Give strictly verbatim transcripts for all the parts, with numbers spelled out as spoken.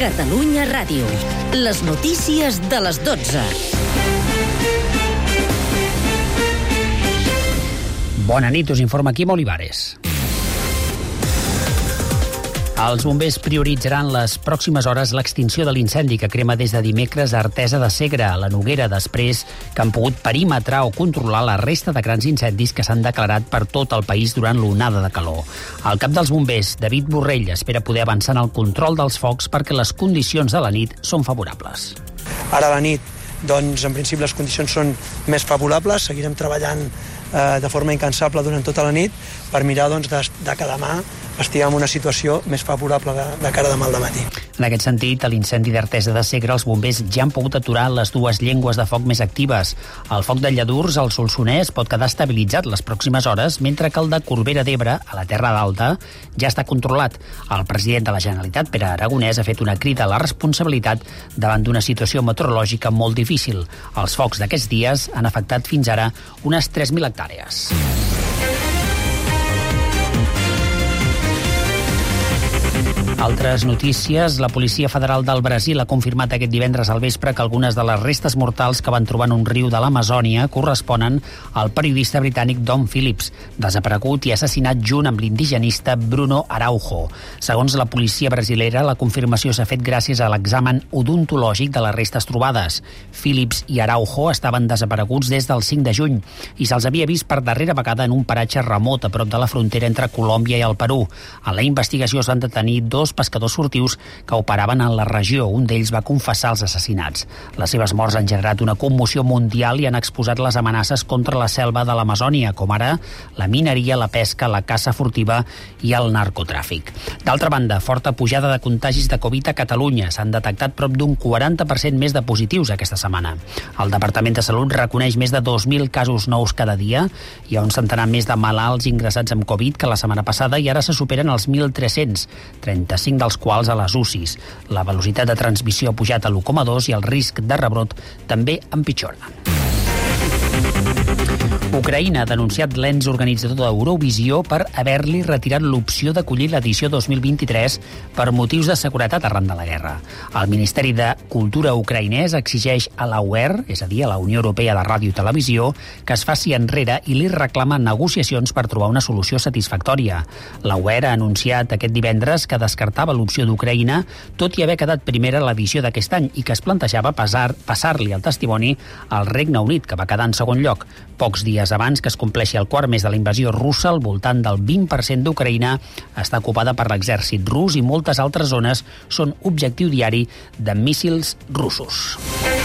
Catalunya Ràdio. Les notícies de les dotze. Bona nit, us informa Quim Olivares. Els bombers prioritzaran les pròximes hores l'extinció de l'incendi que crema des de dimecres a Artesa de Segre, a la Noguera, després que han pogut perimetrar o controlar la resta de grans incendis que s'han declarat per tot el país durant l'onada de calor. El cap dels bombers, David Borrell, espera poder avançar en el control dels focs perquè les condicions de la nit són favorables. Ara a la nit, doncs, en principi les condicions són més favorables, seguirem treballant eh, de forma incansable durant tota la nit per mirar doncs, de, de que demà estiguem en una situació més favorable de, de cara demà al dematí. En aquest sentit, a l'incendi d'Artesa de Segre, els bombers ja han pogut aturar les dues llengües de foc més actives. El foc de Lladurs, al Solsonès, pot quedar estabilitzat les pròximes hores, mentre que el de Corbera d'Ebre, a la Terra d'Alta, ja està controlat. El president de la Generalitat, Pere Aragonès, ha fet una crida a la responsabilitat davant d'una situació meteorològica molt difícil. Els focs d'aquests dies han afectat fins ara unes tres mil hectàrees. Altres notícies. La Policia Federal del Brasil ha confirmat aquest divendres al vespre que algunes de les restes mortals que van trobar en un riu de l'Amazònia corresponen al periodista britànic Dom Phillips, desaparegut i assassinat junt amb l'indigenista Bruno Araujo. Segons la policia brasilera, la confirmació s'ha fet gràcies a l'examen odontològic de les restes trobades. Phillips i Araujo estaven desapareguts des del cinc de juny i se'ls havia vist per darrera vegada en un paratge remot a prop de la frontera entre Colòmbia i el Perú. A la investigació es van detenir dos pescadors furtius que operaven en la regió. Un d'ells va confessar els assassinats. Les seves morts han generat una commoció mundial i han exposat les amenaces contra la selva de l'Amazònia, com ara la mineria, la pesca, la caça furtiva i el narcotràfic. D'altra banda, forta pujada de contagis de Covid a Catalunya. S'han detectat prop d'un quaranta per cent més de positius aquesta setmana. El Departament de Salut reconeix més de dos mil casos nous cada dia. Hi ha un centenar més de malalts ingressats amb Covid que la setmana passada i ara se superen els mil tres-cents, trenta-cinc dels quals a les U C Is. La velocitat de transmissió ha pujat a l'u coma dos i el risc de rebrot també empitjora. Ucraïna ha denunciat l'ens organitzador d'Eurovisió per haver-li retirat l'opció d'acollir l'edició dos mil vint-i-tres per motius de seguretat arran de la guerra. El Ministeri de Cultura ucraïnès exigeix a la U E R, és a dir, a la Unió Europea de Ràdio i Televisió, que es faci enrere i li reclama negociacions per trobar una solució satisfactòria. La U E R ha anunciat aquest divendres que descartava l'opció d'Ucraïna, tot i haver quedat primera a l'edició d'aquest any i que es plantejava passar, passar-li el testimoni al Regne Unit, que va quedar en segon lloc. Pocs dies abans que es compleixi el quart mes de la invasió russa, al voltant del vint per cent d'Ucraïna està ocupada per l'exèrcit rus i moltes altres zones són objectiu diari de míssils russos.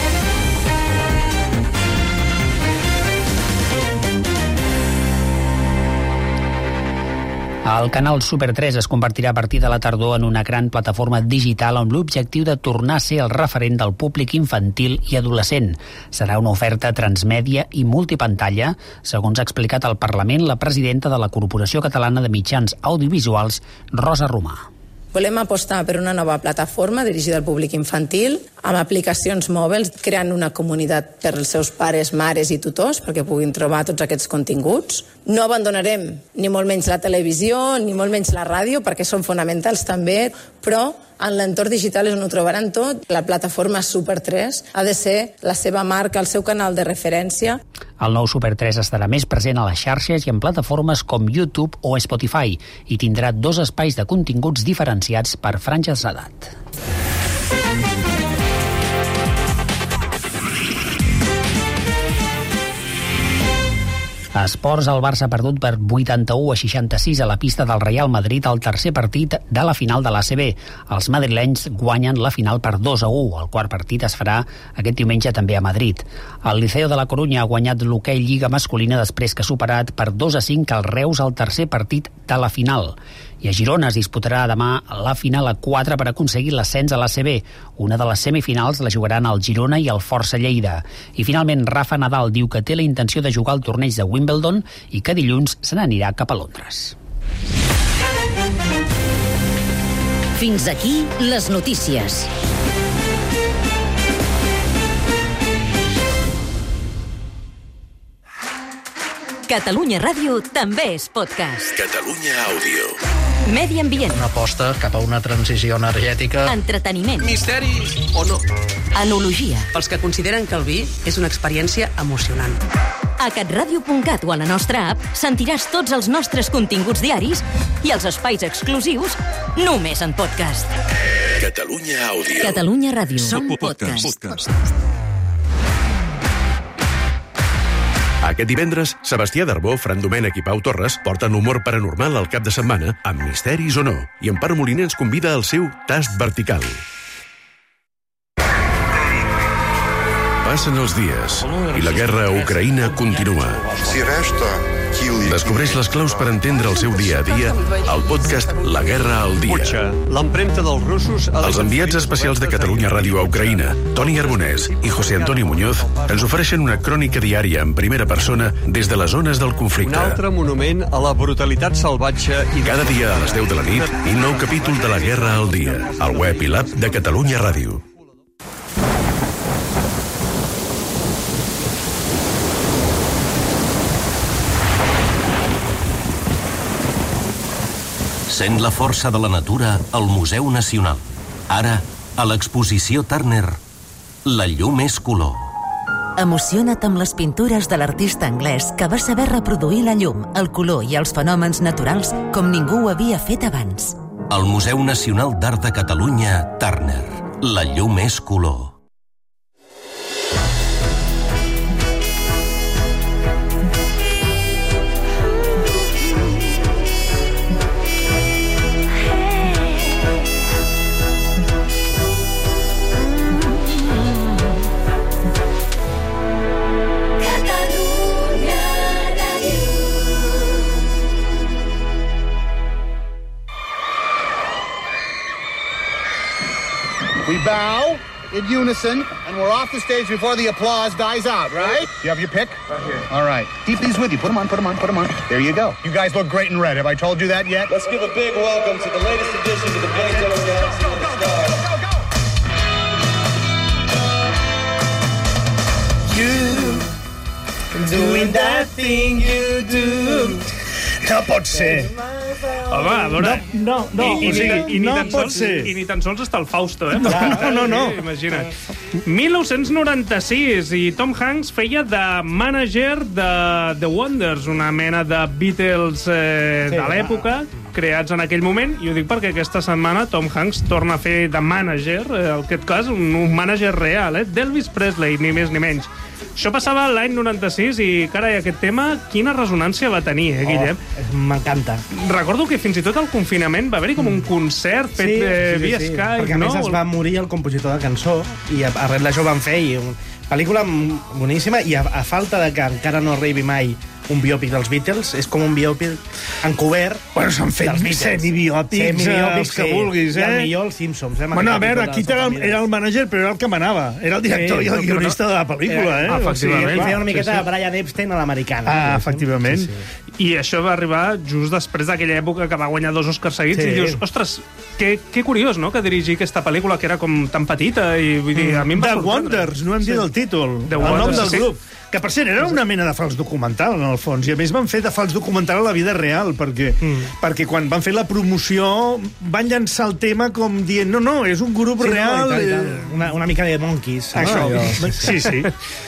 El canal Super tres es convertirà a partir de la tardor en una gran plataforma digital amb l'objectiu de tornar a ser el referent del públic infantil i adolescent. Serà una oferta transmèdia i multipantalla, segons ha explicat al Parlament la presidenta de la Corporació Catalana de Mitjans Audiovisuals, Rosa Romà. Volem apostar per una nova plataforma dirigida al públic infantil, amb aplicacions mòbils, creant una comunitat per als seus pares, mares i tutors perquè puguin trobar tots aquests continguts. No abandonarem ni molt menys la televisió, ni molt menys la ràdio, perquè són fonamentals també, però en l'entorn digital és on ho trobaran tot. La plataforma Super tres ha de ser la seva marca, el seu canal de referència. El nou Super tres estarà més present a les xarxes i en plataformes com YouTube o Spotify i tindrà dos espais de continguts diferenciats per franges d'edat. A esports, el Barça ha perdut per vuitanta-u a seixanta-sis a la pista del Real Madrid al tercer partit de la final de l'A C B. Els madrilenys guanyen la final per dos a u. El quart partit es farà aquest diumenge també a Madrid. El Liceo de la Corunya ha guanyat l'hoquei Lliga masculina després que ha superat per dos a cinc el Reus al tercer partit de la final. I a Girona es disputarà demà la final a quatre per aconseguir l'ascens a l'A C B. Una de les semifinals la jugaran el Girona i el Força Lleida. I finalment Rafa Nadal diu que té la intenció de jugar al torneig de Wimbledon i que dilluns se n'anirà cap a Londres. Fins aquí les notícies. Catalunya Ràdio també és podcast. Catalunya Àudio. Medi ambient. Una aposta cap a una transició energètica. Entreteniment. Misteris o no. Enologia. Els que consideren que el vi és una experiència emocionant. A catradio punt cat o a la nostra app sentiràs tots els nostres continguts diaris i els espais exclusius només en podcast. Catalunya Àudio. Catalunya Ràdio. Som podcast. podcast. Aquest divendres, Sebastià Darbó, Fran Domènech i Pau Torres porten humor paranormal al cap de setmana amb Misteris o no, i Empar Moliner ens convida al seu Tast Vertical. Passen els dies i la guerra a Ucraïna continua. Descobreix les claus per entendre el seu dia a dia al podcast La Guerra al Dia. L'empremta dels russos... Els enviats especials de Catalunya Ràdio a Ucraïna, Toni Arbonès i José Antonio Muñoz, ens ofereixen una crònica diària en primera persona des de les zones del conflicte. Un altre monument a la brutalitat salvatge... i Cada dia a les deu de la nit, un nou capítol de La Guerra al Dia, al web i l'app de Catalunya Ràdio. Sent la força de la natura al Museu Nacional. Ara, a l'exposició Turner, La llum és color. Emociona't amb les pintures de l'artista anglès que va saber reproduir la llum, el color i els fenòmens naturals com ningú ho havia fet abans. Al Museu Nacional d'Art de Catalunya, Turner, La llum és color. We bow in unison, and we're off the stage before the applause dies out, right? You have your pick? Right here. All right. Keep these with you. Put them on, put them on, put them on. There you go. You guys look great in red. Have I told you that yet? Let's give a big welcome to the latest edition of the Big Yellow Galaxy of the Stars. Go, go, go! You doing that thing you do. No pot ser. Home, a veure... No, no, no. I, i, o sigui, i, i, ni no tan pot sols, ser. I ni tan sols està el Fausto, eh? No, no, no. no. Sí, imagina't. mil nou-cents noranta-sis, i Tom Hanks feia de mànager de The Wonders, una mena de Beatles eh, sí, de l'època, creats en aquell moment, i ho dic perquè aquesta setmana Tom Hanks torna a fer de mànager, eh, en aquest cas un, un mànager real, eh, d'Elvis Presley, ni més ni menys. Això passava l'any noranta-sis i, carai, aquest tema, quina ressonància va tenir, eh, Guillem? Oh, m'encanta. Recordo que fins i tot al confinament va haver-hi com un concert fet sí, eh, sí, via sí, Skype, perquè a no? més es va morir el compositor de cançó i arrel d'això van fer i un... pel·lícula boníssima i a, a falta de que encara no arribi mai un biòpic dels Beatles, és com un biòpic encobert. Bueno, s'han fet semi-biòpics, semi-biòpics que vulguis, eh? I el millor, els Simpsons. Eh? Bueno, a veure, aquí era, era el mànager, però era el que manava. Era el director sí, i el guionista de la pel·lícula, eh? Efectivament. O sigui, feia una miqueta de Brian Epstein a l'americana. Ah, efectivament. Sí, sí. I això va arribar just després d'aquella època que va guanyar dos Oscars seguits sí. I dius, ostres, que, que curiós, no?, que dirigir aquesta pel·lícula que era com tan petita i vull dir, a mi em va The Wonders, no hem dit el títol, el nom del grup. Que, per cert, era una mena de fals documental, en el fons, i a més van fer de fals documental a la vida real, perquè, mm. perquè quan van fer la promoció van llançar el tema com dient, no, no, és un grup sí, real... No, i tal, i tal. Una, una mica de Monkeys. Això, no? sí, sí.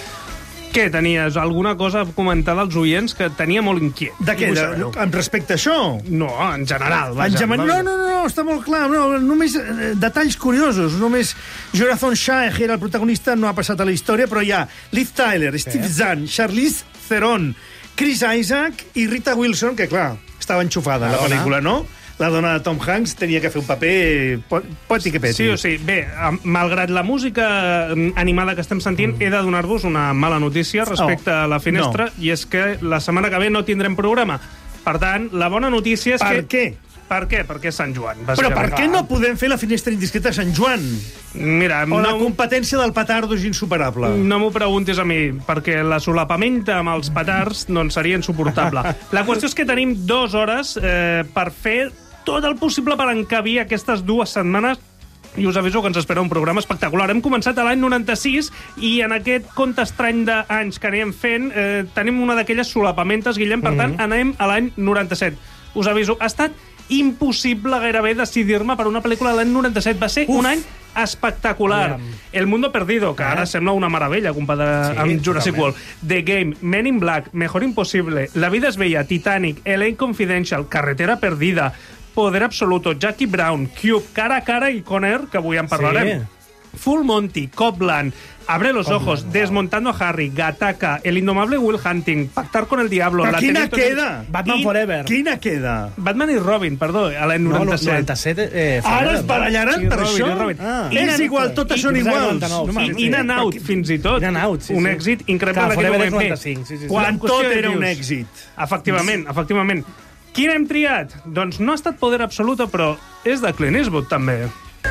Què, tenies alguna cosa a comentar dels oients que tenia molt inquiet? De què? De, amb respecte a això? No, en general. Vaja, en general no, no, no, està molt clar. No, només eh, detalls curiosos. Només Jonathan Chae era el protagonista, no ha passat a la història, però hi ha Liv Tyler, Steve Zahn, Charlize Theron, Chris Isaac i Rita Wilson, que, clar, estava enxufada a la pel·lícula, no? La dona de Tom Hanks tenia que fer un paper poti que peti. Sí o sí. Bé, malgrat la música animada que estem sentint, mm. he de donar-vos una mala notícia respecte oh, a la finestra, no. I és que la setmana que ve no tindrem programa. Per tant, la bona notícia és per que... Per què? Per què? Perquè és Sant Joan. Però per què no podem fer la finestra indiscreta a Sant Joan? Mira, o no... la competència del petardo és insuperable? No m'ho preguntis a mi, perquè la solapament amb els petards doncs, seria insuportable. La qüestió és que tenim dues hores eh, per fer tot el possible per encabir aquestes dues setmanes i us aviso que ens espera un programa espectacular. Hem començat a l'any noranta-sis i en aquest compte estrany d'anys que anem fent eh, tenim una d'aquelles solapamentes, Guillem, per tant, mm-hmm. anem a l'any noranta-set. Us aviso, ha estat impossible gairebé decidir-me per una pel·lícula de l'any noranta-set. Va ser Uf. un any espectacular. Aviam. El Mundo Perdido, que ara ah. sembla una meravella comparada sí, amb Jurassic World. The Game, Men in Black, Mejor Imposible, La vida es bella, Titanic, L A Confidential, Carretera perdida, Poder absoluto, Jackie Brown, Cube, Cara a cara i Conner, que avui en parlarem. Sí. Full Monty, Copland, Abre los Copland, ojos, wow. Desmontando a Harry, Gattaca, El indomable Will Hunting, Pactar con el diablo... Però la quina queda? Ten... Batman I... Forever. Quina queda? Batman i Robin, perdó, a l'any noranta-set. No, noranta-set eh, Ara es barallaran sí, per Robin, això? Robin. Ah. És igual, totes són iguals. I In and Out, fins i tot. In and Out, sí, sí. Un èxit increïble. Clar, Forever és noranta-cinc. Sí, sí, sí. Quan tot era un èxit. Efectivament, efectivament. Quin hem triat? Doncs no ha estat Poder absoluto, però és de Clint Eastwood, també.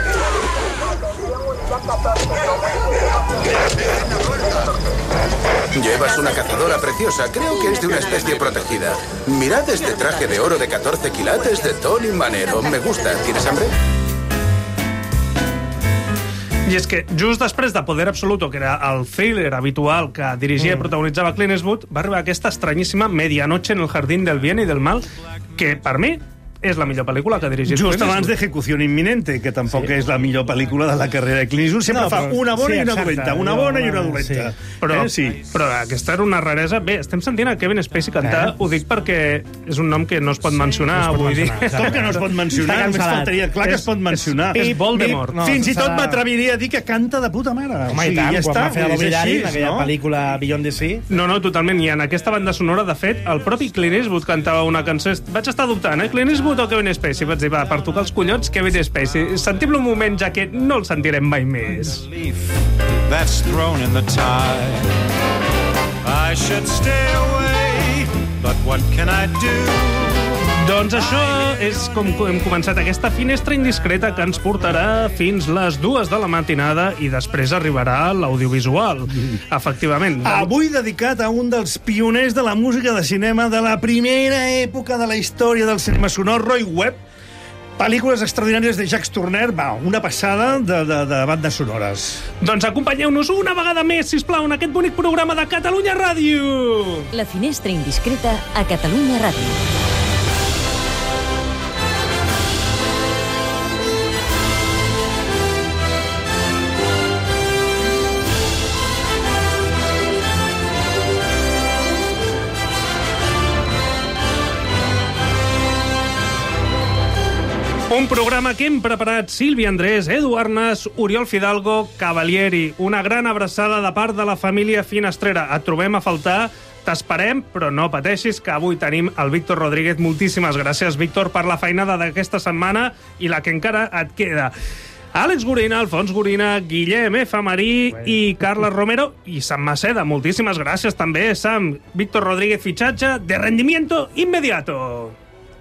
Llevas una cazadora preciosa. Creo que es de una especie protegida. Mirad este traje de oro de catorce quilates de Tony Manero. Me gusta. ¿Tienes hambre? I és que just després de Poder absoluto, que era el thriller habitual que dirigia mm. i protagonitzava Clint Eastwood, va arribar aquesta estranyíssima Medianoche en el jardín del bien y del mal, que per mi és la millor pel·lícula que ha dirigit Just abans de Ejecución Inminente, que tampoc sí. és la millor pel·lícula de la carrera de Clint Eastwood. Sempre no, fa una bona sí, i una exacte, dolenta. Una bona i una dolenta. Sí. Però, eh, sí. però aquesta era una raresa. Bé, estem sentint a Kevin Spacey cantar. Eh? Ho dic perquè és un nom que no es pot mencionar. Sí, no es pot vull mencionar. Dir. Com que no es pot mencionar? Només faltaria. Clar que es pot mencionar. És, és Voldemort. No, Fins i tot m'atreviria a dir que canta de puta mare. Home, i tant, ja quan va fer a l'Obillari, en aquella pel·lícula Beyond the Sea. No, no, totalment. I en aquesta banda sonora, de fet, el propi Clint Eastwood cantava una cançó. Vaig estar dubtant, eh? Clint Eastwood o Kevin Spacey? Vaig dir, va, per tocar els collons, Kevin Spacey. Sentim-lo un moment, ja que no el sentirem mai més. That's thrown in the tide. I should stay away, but what can I do? Doncs això és com hem començat aquesta finestra indiscreta que ens portarà fins les dues de la matinada i després arribarà l'audiovisual. Efectivament. Avui dedicat a un dels pioners de la música de cinema de la primera època de la història del cinema sonor, Roy Webb. Pel·lícules extraordinàries de Jacques Tourneur, va, una passada de, de, de bandes sonores. Doncs acompanyeu-nos una vegada més, sisplau, en aquest bonic programa de Catalunya Ràdio. La finestra indiscreta a Catalunya Ràdio. Un programa que hem preparat Sílvia Andrés, Edu Arnas, Oriol Fidalgo, Cavalieri. Una gran abraçada de part de la família Finestrera. Et trobem a faltar, t'esperem, però no pateixis, que avui tenim el Víctor Rodríguez. Moltíssimes gràcies, Víctor, per la feinada d'aquesta setmana i la que encara et queda. Àlex Gorina, Alfons Gorina, Guillem F. Marí i Carles Romero i Sam Maceda. Moltíssimes gràcies també, Sam. Víctor Rodríguez, fitxatge de rendimiento inmediato.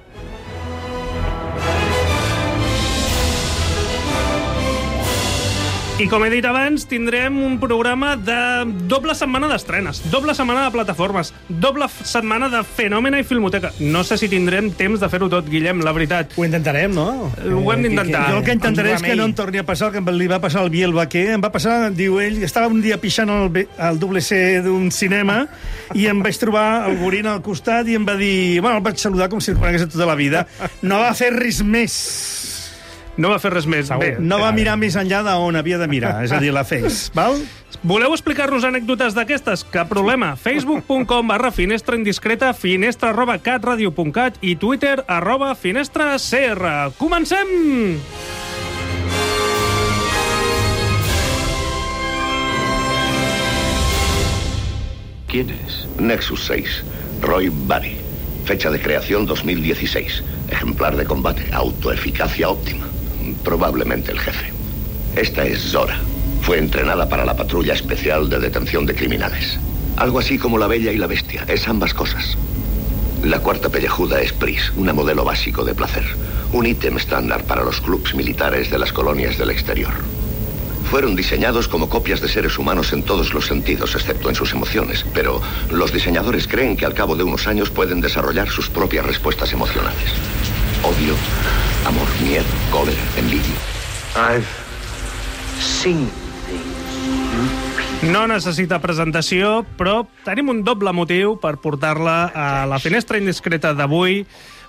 I com he dit abans, tindrem un programa de doble setmana d'estrenes, doble setmana de plataformes, doble setmana de Fenòmena i Filmoteca. No sé si tindrem temps de fer-ho tot, Guillem, la veritat. Ho intentarem, no? Ho hem d'intentar. Jo el que intentaré és que no em torni a passar el que li va passar al Biel Baquer. Em va passar, diu ell, estava un dia pixant el, el doble C d'un cinema i em vaig trobar el Gorina al costat i em va dir... Bueno, el vaig saludar com si el conegués tota la vida. No va fer res més. No va fer res més. Bé, no va mirar més enllà d'on havia de mirar, és a dir, la Face. Val? Voleu explicar-nos anècdotes d'aquestes? Cap problema. facebook punt com barra finestra indiscreta, finestra arroba catradio punt cat i Twitter arroba finestra cr. Comencem! ¿Quién es? Nexus seis. Roy Batty. Fecha de creación dos mil dieciséis. Ejemplar de combate. Autoeficacia óptima. Probablemente el jefe. Esta es Zora. Fue entrenada para la patrulla especial de detención de criminales. Algo así como la Bella y la Bestia. Es ambas cosas. La cuarta pellejuda es Pris, una modelo básico de placer. Un ítem estándar para los clubs militares de las colonias del exterior. Fueron diseñados como copias de seres humanos en todos los sentidos, excepto en sus emociones. Pero los diseñadores creen que al cabo de unos años pueden desarrollar sus propias respuestas emocionales. Odio, amor, miedo, cólera, envidia. I've seen No necessita presentació, però tenim un doble motiu per portar-la a la finestra indiscreta d'avui,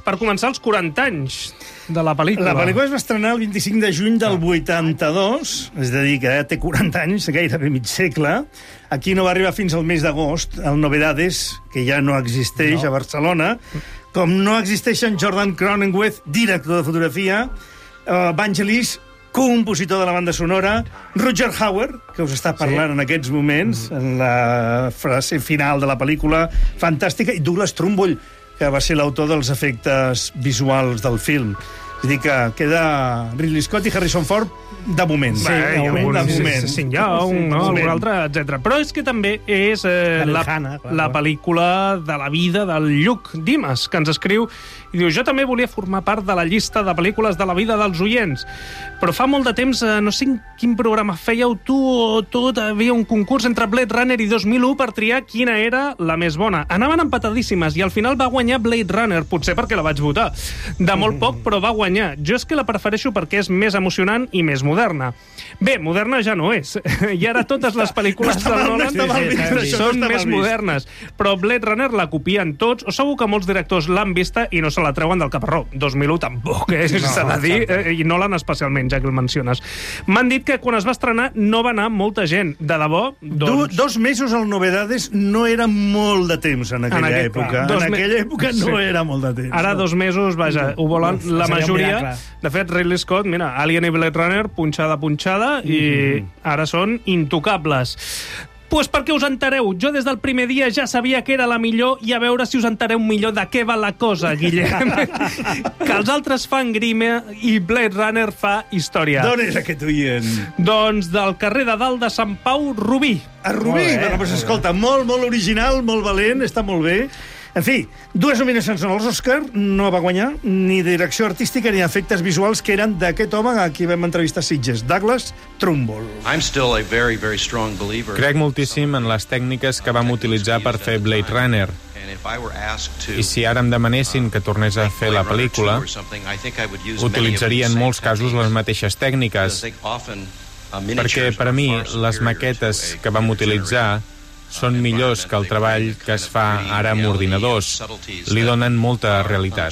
per començar, els quaranta anys de la pel·lícula. La pel·lícula es va estrenar el vint-i-cinc de juny del vuitanta-dos, és a dir, que ja té quaranta anys, gairebé mig segle. Aquí no va arribar fins al mes d'agost, el Novedades, que ja no existeix no. a Barcelona, com no existeixen Jordan Cronenweth, director de fotografia, uh, Vangelis, compositor de la banda sonora, Roger Hauer, que us està parlant sí. en aquests moments, en la frase final de la pel·lícula, fantàstica, i Douglas Trumbull, que va ser l'autor dels efectes visuals del film. És a dir, que queda Ridley Scott i Harrison Ford de moment. Sí, de moment. De moment. Sí, sí, ja, un, no, algun altre, etcètera. Però és que també és eh, la, Hanna, clar, la pel·lícula de la vida del Lluc Dimas, que ens escriu i diu, jo també volia formar part de la llista de pel·lícules de la vida dels oients, però fa molt de temps, eh, no sé quin programa fèieu tu o tot, havia un concurs entre Blade Runner i dos mil u per triar quina era la més bona. Anaven empatadíssimes i al final va guanyar Blade Runner, potser perquè la vaig votar. De molt poc, però va guanyar. Jo és que la prefereixo perquè és més emocionant i més moderna. Bé, moderna ja no és. I ara totes les pel·lícules no de Nolan no sí, sí, són no més modernes. Però Blade Runner la copien tots, o segur que molts directors l'han vista i no se la treuen del caparró. dos mil u tampoc, eh? No, s'ha de dir, eh? I Nolan especialment, ja que el menciones. M'han dit que quan es va estrenar no va anar molta gent. De debò, doncs... Du, dos mesos al Novedades no era molt de temps en aquella en aquell, època. Clar, en aquella època no sí. era molt de temps. Ara no. dos mesos, vaja, ho volen no, la majoria. De fet, Ridley Scott, mira, Alien i Blade Runner, punxada, punxada, i mm-hmm. ara són intocables. Pues perquè us entereu, jo des del primer dia ja sabia que era la millor i a veure si us entereu millor de què va la cosa, Guillem. Que els altres fan grima i Blade Runner fa història. D'on és aquest oient? Doncs del carrer de dalt de Sant Pau, Rubí. A Rubí? Bueno, pues escolta, molt, molt original, molt valent, està molt bé. En fi, dues nominacions als Oscar, no va guanyar ni direcció artística ni efectes visuals, que eren d'aquest home a qui vam entrevistar a Sitges, Douglas Trumbull. Crec moltíssim en les tècniques que vam utilitzar per fer Blade Runner. I si ara em demanessin que tornés a fer la pel·lícula, utilitzaria en molts casos les mateixes tècniques, perquè per a mi les maquetes que vam utilitzar són millors que el treball que es fa ara amb ordinadors. Li donen molta realitat.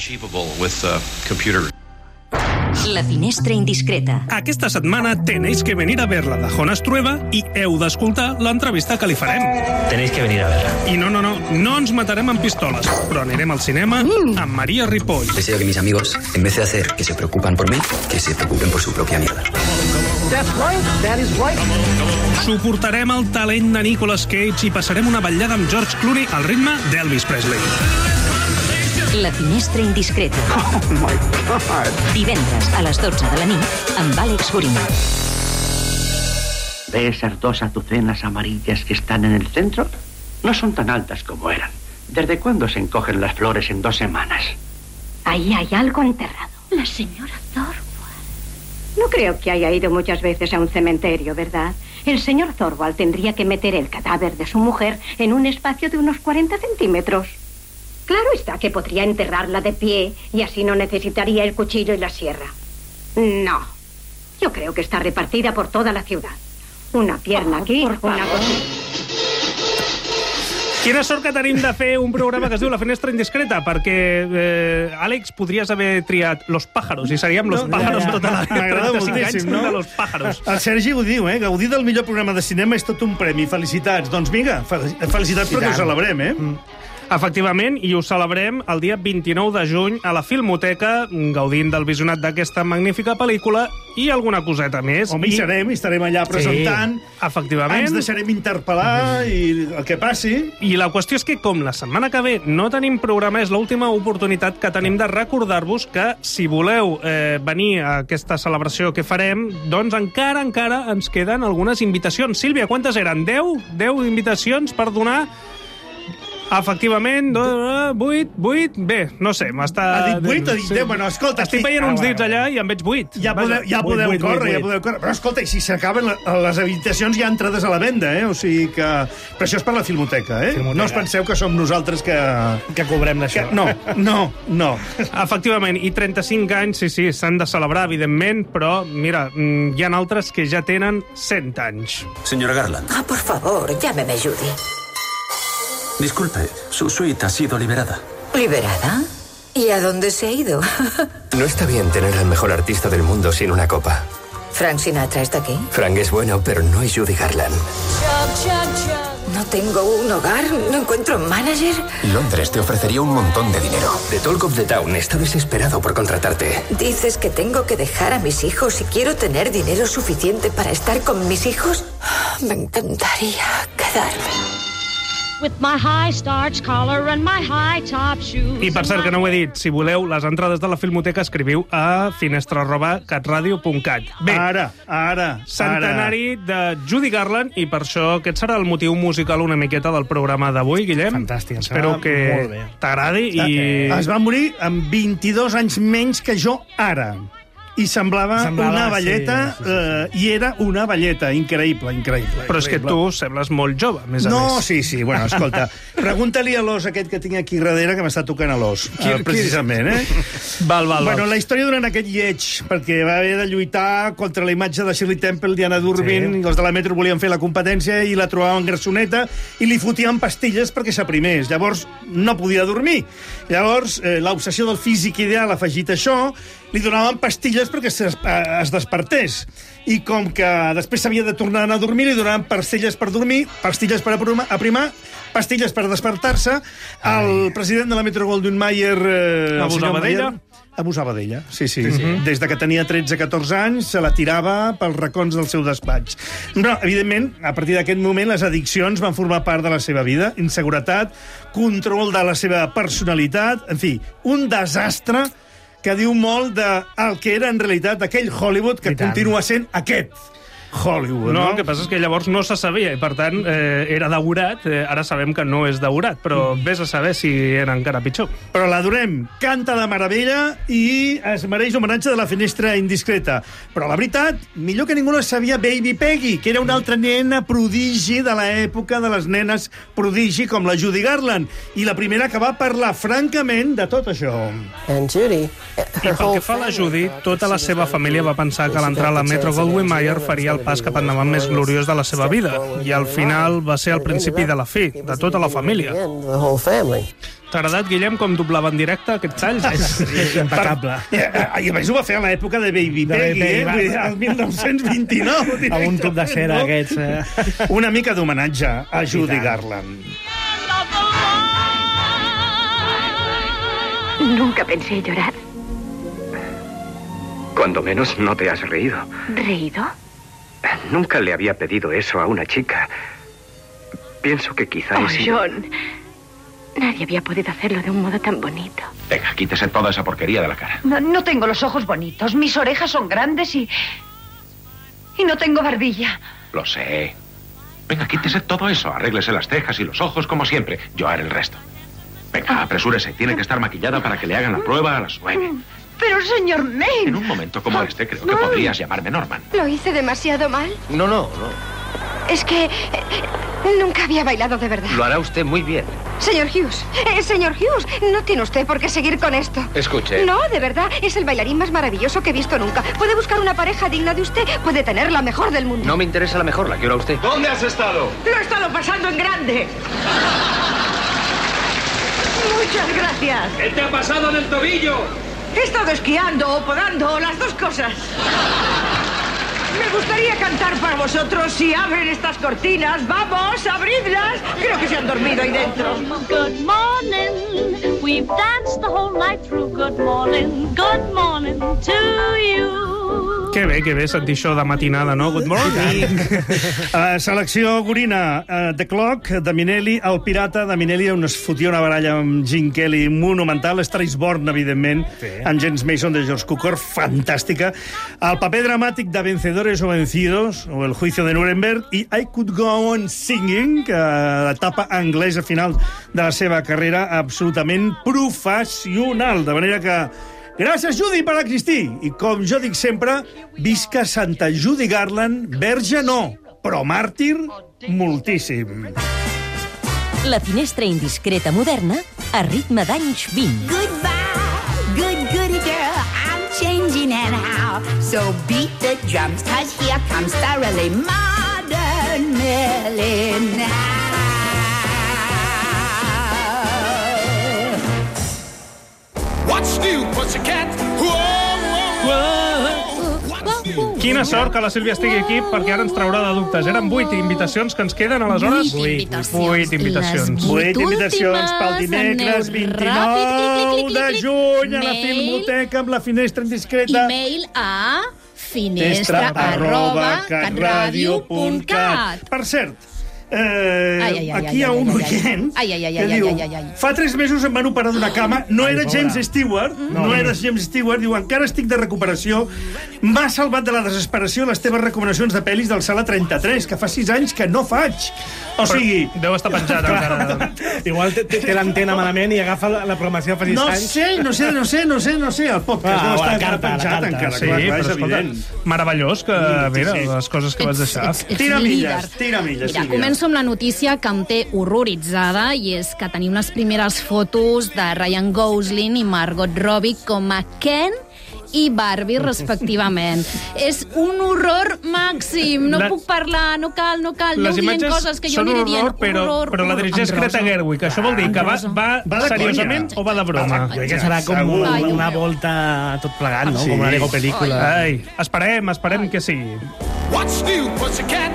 La finestra indiscreta. Aquesta setmana tenéis que venir a ver la de Jonas Trueba i heu d'escoltar l'entrevista que li farem. Tenéis que venir a verla. I no, no, no, no ens matarem amb pistoles, però anirem al cinema amb Maria Ripoll. Deseo que mis amigos, en vez de hacer que se preocupan por mí, que se preocupen por su propia mierda. That's right, that is right. Suportarem el talent de Nicolas Cage i passarem una ballada amb George Clooney al ritme d'Elvis Presley. La finestra indiscreta. Oh my God. Divendres a les dotze de la nit amb Àlex Gorina. ¿De esas dos azucenas amarillas que están en el centro? No son tan altas como eran. ¿Desde cuándo se encogen las flores en dos semanas? Ahí hay algo enterrado. La señora Thorwald. No creo que haya ido muchas veces a un cementerio, ¿verdad? El señor Thorwald tendría que meter el cadáver de su mujer en un espacio de unos cuarenta centímetros. Claro está que podría enterrarla de pie y así no necesitaría el cuchillo y la sierra. No. Yo creo que está repartida por toda la ciudad. Una pierna aquí, una cosa... Quina sort que tenim de fer un programa que es diu La finestra indiscreta, perquè, eh, Àlex, podries haver triat Los pájaros, i seríem Los no, pájaros ja, ja. tota la... M'agrada moltíssim, no? De Los pájaros. El Sergi ho diu, eh? Gaudir del millor programa de cinema és tot un premi. Felicitats. Doncs vinga, felicitats perquè ho celebrem, eh? Mm. Efectivament, i ho celebrem el dia vint-i-nou de juny a la Filmoteca, gaudint del visionat d'aquesta magnífica pel·lícula i alguna coseta més. Home, hi serem, hi estarem allà presentant. Sí, efectivament. Ens deixarem interpel·lar mm-hmm. i el que passi. I la qüestió és que, com la setmana que ve no tenim programa, és l'última oportunitat que tenim de recordar-vos que, si voleu eh, venir a aquesta celebració que farem, doncs encara, encara ens queden algunes invitacions. Sílvia, quantes eren? Deu? Deu invitacions per donar... Efectivament, vuit, vuit, bé, no sé, m'està... Ha dit vuit o ha dit deu? Bueno, escolta... Estic veient uns dits allà i en veig vuit. Ja podeu, ja podeu córrer, ja podeu córrer. Però escolta, i si s'acaben les habitacions hi ha entrades a la venda, eh? O sigui que... Però això és per la Filmoteca, eh? Filmoteca. No us penseu que som nosaltres que... Que cobrem d'això. No, no, no. Efectivament, i trenta-cinc anys, sí, sí, s'han de celebrar, evidentment, però, mira, hi ha altres que ja tenen cent anys. Senyora Garland. Ah, por favor, llámeme Judy. Disculpe, su suite ha sido liberada. ¿Liberada? ¿Y a dónde se ha ido? No está bien tener al mejor artista del mundo sin una copa. ¿Frank Sinatra está aquí? Frank es bueno, pero no es Judy Garland. No tengo un hogar, no encuentro un manager. Londres te ofrecería un montón de dinero. The Talk of the Town está desesperado por contratarte. ¿Dices que tengo que dejar a mis hijos y quiero tener dinero suficiente para estar con mis hijos? Me encantaría quedarme. With my high starch collar and my high top shoes. I per cert, que no ho he dit, si voleu les entrades de la Filmoteca escriviu a finestra arroba catradio punt cat. Bé, ara, ara, centenari de Judy Garland, i per això aquest serà el motiu musical una miqueta del programa d'avui, Guillem. Fantàstic, espero que t'agradi. I... Es va morir amb vint-i-dos anys menys que jo ara. I semblava, semblava una velleta, sí, sí, sí. Eh, i era una velleta, increïble, increïble. Però és que tu sembles molt jove, a més a no, més. No, sí, sí, bueno, escolta, pregunta-li a l'os aquest que tinc aquí darrere, que m'està tocant a l'os, eh, precisament, eh? Val, val, bueno, val. la història durant aquest lleig, perquè va haver de lluitar contra la imatge de Shirley Temple, Diana Durbin, sí. I els de la Metro volien fer la competència i la trobaven garsoneta i li fotien pastilles perquè s'aprimés. Llavors, no podia dormir. Llavors, eh, l'obsessió del físic ideal afegit a això, li donaven pastilles perquè es, es despertés. I com que després s'havia de tornar a anar a dormir, li donaven pastilles per dormir, pastilles per aprimar, pastilles per despertar-se. El president de la Metro Goldwyn Mayer... Eh, abusava d'ella? Abusava d'ella, sí, sí. Sí, sí. Des de que tenia tretze a catorze anys, se la tirava pels racons del seu despatx. No, evidentment, a partir d'aquest moment, les addiccions van formar part de la seva vida. Inseguretat, control de la seva personalitat, en fi, un desastre que diu molt del que era en realitat aquell Hollywood que continua sent aquest Hollywood, no? No, el que passa és que llavors no se sabia i, per tant, eh, era daurat. Eh, ara sabem que no és daurat, però mm. vés a saber si era encara pitjor. Però l'adorem, canta de meravella i es mereix homenatge de la finestra indiscreta. Però la veritat, millor que ningú no sabia Baby Peggy, que era una altra nena prodigi de l'època de les nenes prodigi com la Judy Garland, i la primera que va parlar francament de tot això. And Judy... I pel que fa a la Judy, tota la seva família va pensar que l'entrar a la Metro Goldwyn Mayer faria el pas cap endavant més gloriós de la seva vida, i al final va ser el principi de la fi, de tota la família. T'ha agradat, Guillem, com doblava en directe aquests talls? És impecable. I a més ho va fer a l'època de Baby Peggy, eh? El mil nou-cents vint-i-nou. Amb un tub de cera, aquests. Eh? Una mica d'homenatge a Judy Garland. Nunca pensé llorar. Cuando menos no te has reído. ¿Reído? Nunca le había pedido eso a una chica. Pienso que quizá... Oh, es... John, nadie había podido hacerlo de un modo tan bonito. Venga, quítese toda esa porquería de la cara. No, no tengo los ojos bonitos, mis orejas son grandes y... y no tengo barbilla. Lo sé. Venga, quítese todo eso, arréglese las cejas y los ojos como siempre. Yo haré el resto. Venga, apresúrese, tiene que estar maquillada para que le hagan la prueba a las nueve. Pero, señor Maine... En un momento como este, creo que podrías llamarme Norman. ¿Lo hice demasiado mal? No, no, no. Es que... Eh, nunca había bailado de verdad. Lo hará usted muy bien. Señor Hughes, eh, señor Hughes, no tiene usted por qué seguir con esto. Escuche. No, de verdad, es el bailarín más maravilloso que he visto nunca. Puede buscar una pareja digna de usted, puede tener la mejor del mundo. No me interesa la mejor, la quiero a usted. ¿Dónde has estado? Lo he estado pasando en grande. Muchas gracias. ¿Qué te ha pasado en el tobillo? He estado esquiando o podando, las dos cosas. Me gustaría cantar para vosotros si abren estas cortinas. ¡Vamos, abridlas! Creo que se han dormido ahí dentro. Good morning, we've danced the whole night through. Good morning, good morning to you. Que bé, que bé sentir això de matinada, no? Good morning. uh, selecció gorina. Uh, The Clock, de Minelli. El pirata, de Minelli, on es fotia una baralla amb Gene Kelly monumental. Straysborn, evidentment, sí. Amb James Mason de George Cukor, fantàstica. El paper dramàtic de Vencedores o Vencidos, o El juicio de Nuremberg, i I Could Go On Singing, que l'etapa anglesa final de la seva carrera, absolutament professional. De manera que gràcies, Judy, per existir. I com jo dic sempre, visca Santa Judy Garland, verge no, però màrtir moltíssim. La finestra indiscreta moderna a ritme d'anys vint. Goodbye, good goody girl, I'm changing anyhow. So beat the drums, cause here comes the really modern Millie now. What's new, pussycat? Quina sort que la Sílvia estigui aquí, perquè ara ens traurà de dubtes. Eren vuit invitacions que ens queden, aleshores? Vuit invitacions. Vuit invitacions. Vuit invitacions pel dimecres vint-i-nou de juny a la Filmoteca amb la finestra indiscreta. E-mail a finestra arroba catradio punt cat. Per cert, Eh, ai, ai, ai, aquí hi ha un oient ai, ai, ai, que ai, diu ai, ai, ai. fa tres mesos em van operar d'una cama, no Ai, era pobra. James Stewart, no, no era James Stewart, diu, encara estic de recuperació, m'ha salvat de la desesperació les teves recomanacions de pel·lis del Sala trenta-tres, que fa sis anys que no faig. O sigui... Deu estar penjat encara. Igual té, té l'antena malament i agafa la, la programació de fa sis No anys. sé, no sé, no sé, no sé, no sé, el podcast Ah, deu la estar carta, encara penjat, la carta. encara, Sí, clar, clar, però és escolta, evident. meravellós que, Sí, mira, sí. les coses que vas deixar. Ets- ets Tira líder. milles, tira milles, Mira, Sílvia. començo amb la notícia que em té horroritzada, i és que tenim les primeres fotos de Ryan Gosling i Margot Robbie com a Ken i Barbie, respectivament. És un horror màxim. No La- puc parlar, no cal, no cal. Les No dient imatges coses que jo són aniré un dient. horror, però, horror, però la horror. dirigeix Amb Greta rosa. Gerwig, que això vol dir que va, va, Va de seriosament conya. o va de broma? Jo crec que serà com Segur. una, Ai, Déu una meu. volta tot plegat, no? Sí. Com una Lego pel·lícula. Ai, esperem, esperem que sigui. What's new, pussycat?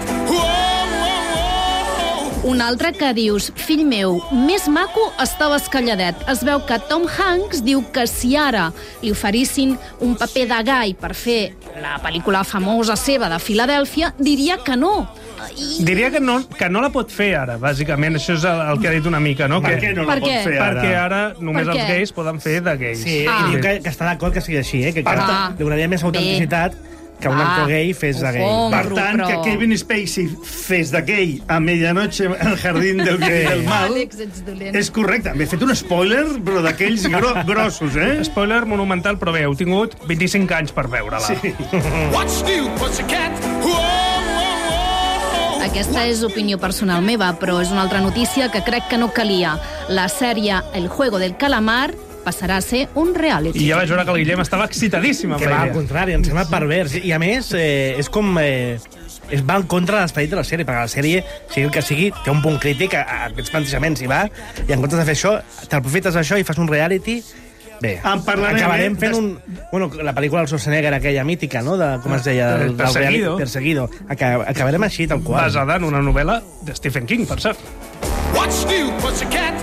Un altre que dius, fill meu, més maco estava escalladet. Es veu que Tom Hanks diu que si ara li oferissin un paper de gai per fer la pel·lícula famosa seva de Filadèlfia, diria que no. I... Diria que no, que no la pot fer ara, bàsicament. Això és el, el que ha dit una mica, no? Per que, què no la Per pot què? fer ara? Perquè ara només Per els què? gais poden fer de gais. Sí, Ah. i diu que, que està d'acord que sigui així, eh? Que, que Ah. li donaria més autenticitat que un Ah. actor gay fes de gay. Ojo. Per tant, Però- que Kevin Spacey fes de gay a medianoche al jardín del bien i del mal Àlex, ets dolent. és correcte. M'he fet un spoiler, però d'aquells gro grossos, eh? Spoiler monumental, però bé, heu tingut vint-i-cinc anys per veure-la. Sí. What's new, pussycat? Aquesta és opinió personal meva, però és una altra notícia que crec que no calia. La sèrie El Juego del Calamar passarà a ser un reality. I ja vaig veure que el Guillem estava excitadíssim amb Que la va, al idea. contrari, em sembla pervers. I a més, eh, és com... Eh, es va en contra de l'esperit de la sèrie, perquè la sèrie, sigui el que sigui, té un punt crític a, a aquests plantejaments, i va, i en comptes de fer això, t'aprofites d'això i fas un reality. Bé, En parlarem, acabarem eh, fent des- un... Bueno, la pel·lícula del Schwarzenegger, aquella mítica, no?, de, com es deia? Per- Del, del Perseguido. reality, Perseguido. Aca- Acabarem així, tal qual. Basada en una novel·la de Stephen King, per cert. What's new, pussycat?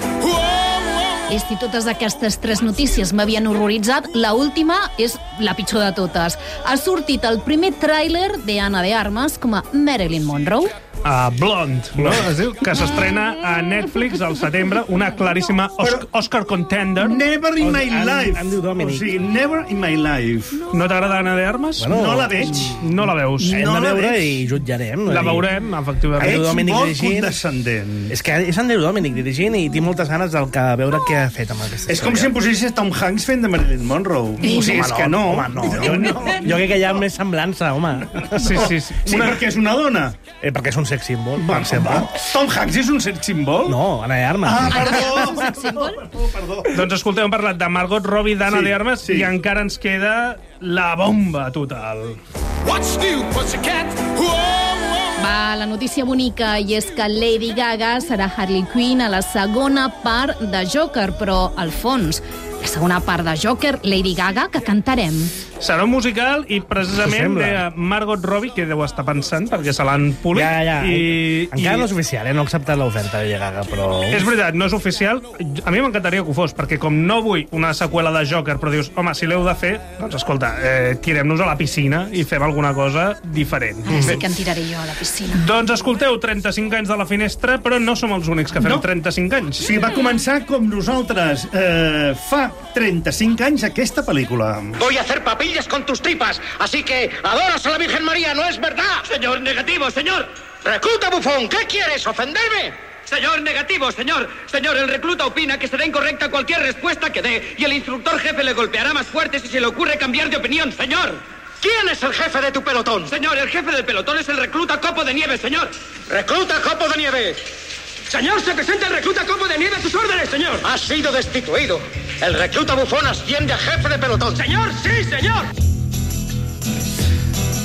I si totes aquestes tres notícies m'havien horroritzat, la última és la pitjor de totes. Ha sortit el primer tràiler de Ana de Armas com a Marilyn Monroe. Uh, Blonde, no? Es diu que s'estrena a Netflix al setembre, una claríssima Oscar, Oscar contender. Never in my En- life. en diu Dominic. O sigui, never in my life. No t'agrada Ana de Armas? Bueno, No la veig. No la veus. Hem No de la veure veig. i jutjarem. La I- veurem, efectivament. Andrew Ets Dominic molt dirigint. condescendent. És que és Andrew Dominic dirigint i tinc moltes ganes del que veure què ha fet amb aquesta És com si em posessis Tom Hanks fent de Marilyn Monroe. O sigui, és que no. Home, no. Jo, jo crec que hi ha més semblança, home. Sí, sí, sí. Sí, perquè és una dona. Eh, perquè és un sex symbol, Va, per exemple. va. Tom Hanks és un sex symbol? No, Ana de Armas. Ah, Ara perdó. un sex symbol? Perdó, perdó. Doncs escolteu, hem parlat de Margot Robbie, d'Ana Sí, de Armas, sí. i encara ens queda la bomba total. What's new, pussycat? Va, la notícia bonica, i és que Lady Gaga serà Harley Quinn a la segona part de Joker, però, al fons, la segona part de Joker, Lady Gaga, que cantarem. Serà un musical i S'ho precisament sembla. de Margot Robbie, que deu estar pensant, perquè se l'han polit. Ja, ja, ja. I, Encara i... no és oficial, eh? No ha acceptat l'oferta de Gaga, però... És veritat, no és oficial. A mi m'encantaria que ho fos, perquè com no vull una seqüela de Joker, però dius, home, si l'heu de fer, doncs escolta, eh, tirem-nos a la piscina i fem alguna cosa diferent. Ara sí que en tiraré jo a la piscina. Doncs escolteu, trenta-cinc anys de la finestra, però no som els únics que fem No. trenta-cinc anys. Sí, va començar com nosaltres eh, fa trenta-cinc anys aquesta pel·lícula. Voy a hacer papillas con tus tripas, así que adoras a la Virgen María, ¿no es verdad? Señor, negativo, señor. Recluta bufón, ¿qué quieres, ofenderme? Señor, negativo, señor. Señor, el recluta opina que será incorrecta cualquier respuesta que dé y el instructor jefe le golpeará más fuerte si se le ocurre cambiar de opinión, señor. ¿Quién es el jefe de tu pelotón? Señor, el jefe del pelotón es el recluta Copo de Nieve, señor. ¡Recluta Copo de Nieve! Señor, se presenta el recluta Copo de Nieve a tus órdenes, señor. Ha sido destituido. El recluta bufón asciende a jefe de pelotón. Señor, sí, señor.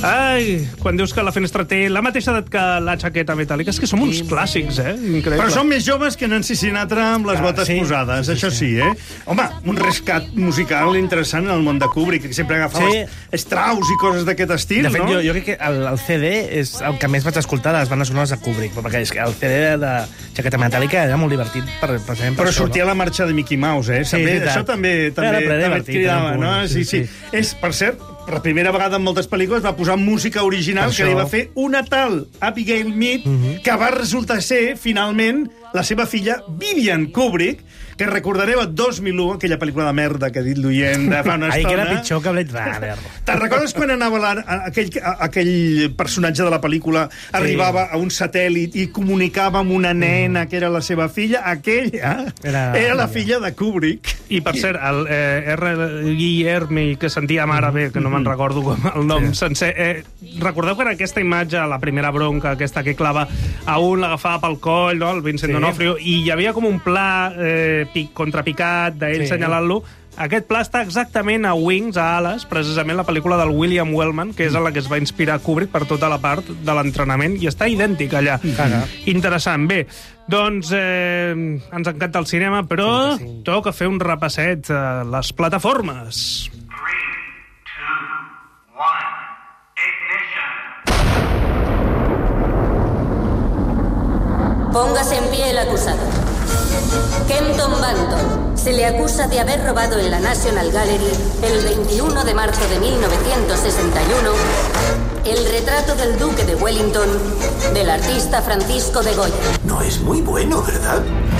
Ai, quan dius que la finestra té la mateixa edat que la jaqueta metàl·lica, és que som uns clàssics, eh? Increïble. Però som més joves que Nancy Sinatra amb les Ah, botes sí. posades, això sí, eh? Home, un rescat musical interessant en el món de Kubrick, que sempre agafava Sí. Strauss i coses d'aquest estil, De fet, no? jo, jo crec que el, el C D és el que més vaig escoltar de les bandes sonores de Kubrick, perquè és que el C D de Jaqueta Metàl·lica era molt divertit per, precisament per Però això, sortia no? la marxa de Mickey Mouse, eh? Sí, també, és veritat. això també, també, Era ple també et divertit, cridava, era un no? punt, Sí, sí, sí. És, per cert, per primera vegada en moltes pel·lícules va posar música original Per que això. li va fer una tal Abigail Mead, que va resultar ser, finalment, la seva filla Vivian Kubrick, que recordareu a dos mil u, aquella pel·lícula de merda que ha dit l'oient de fa una Ai, estona. que era pitjor que Blade Runner. Te'n recordes quan anava la, aquell, aquell personatge de la pel·lícula arribava a un satèl·lit i comunicava amb una nena que era la seva filla? Aquella era, era la filla de Kubrick. I, per cert, el eh, R. Guillermi, que sentíem ara bé, que no me'n recordo com el nom sí. sencer, eh, recordeu que en aquesta imatge, la primera bronca, aquesta que clava a un, l'agafava pel coll, no? El Vincent Sí. D'Onofrio, i hi havia com un pla eh, pic, contrapicat d'ell Sí. senyalant-lo. Aquest pla està exactament a Wings, a Ales, precisament la pel·lícula del William Wellman, que és en la que es va inspirar Kubrick per tota la part de l'entrenament, i està idèntic allà. Caga. Interessant. Bé, doncs eh, ens encanta el cinema, però toca fer un repasset a les plataformes. Póngase en pie el acusado. Kenton Banton se le acusa de haber robado en la National Gallery el veintiuno de marzo de mil novecientos sesenta y uno el retrato del duque de Wellington del artista Francisco de Goya. No és muy bueno, ¿verdad?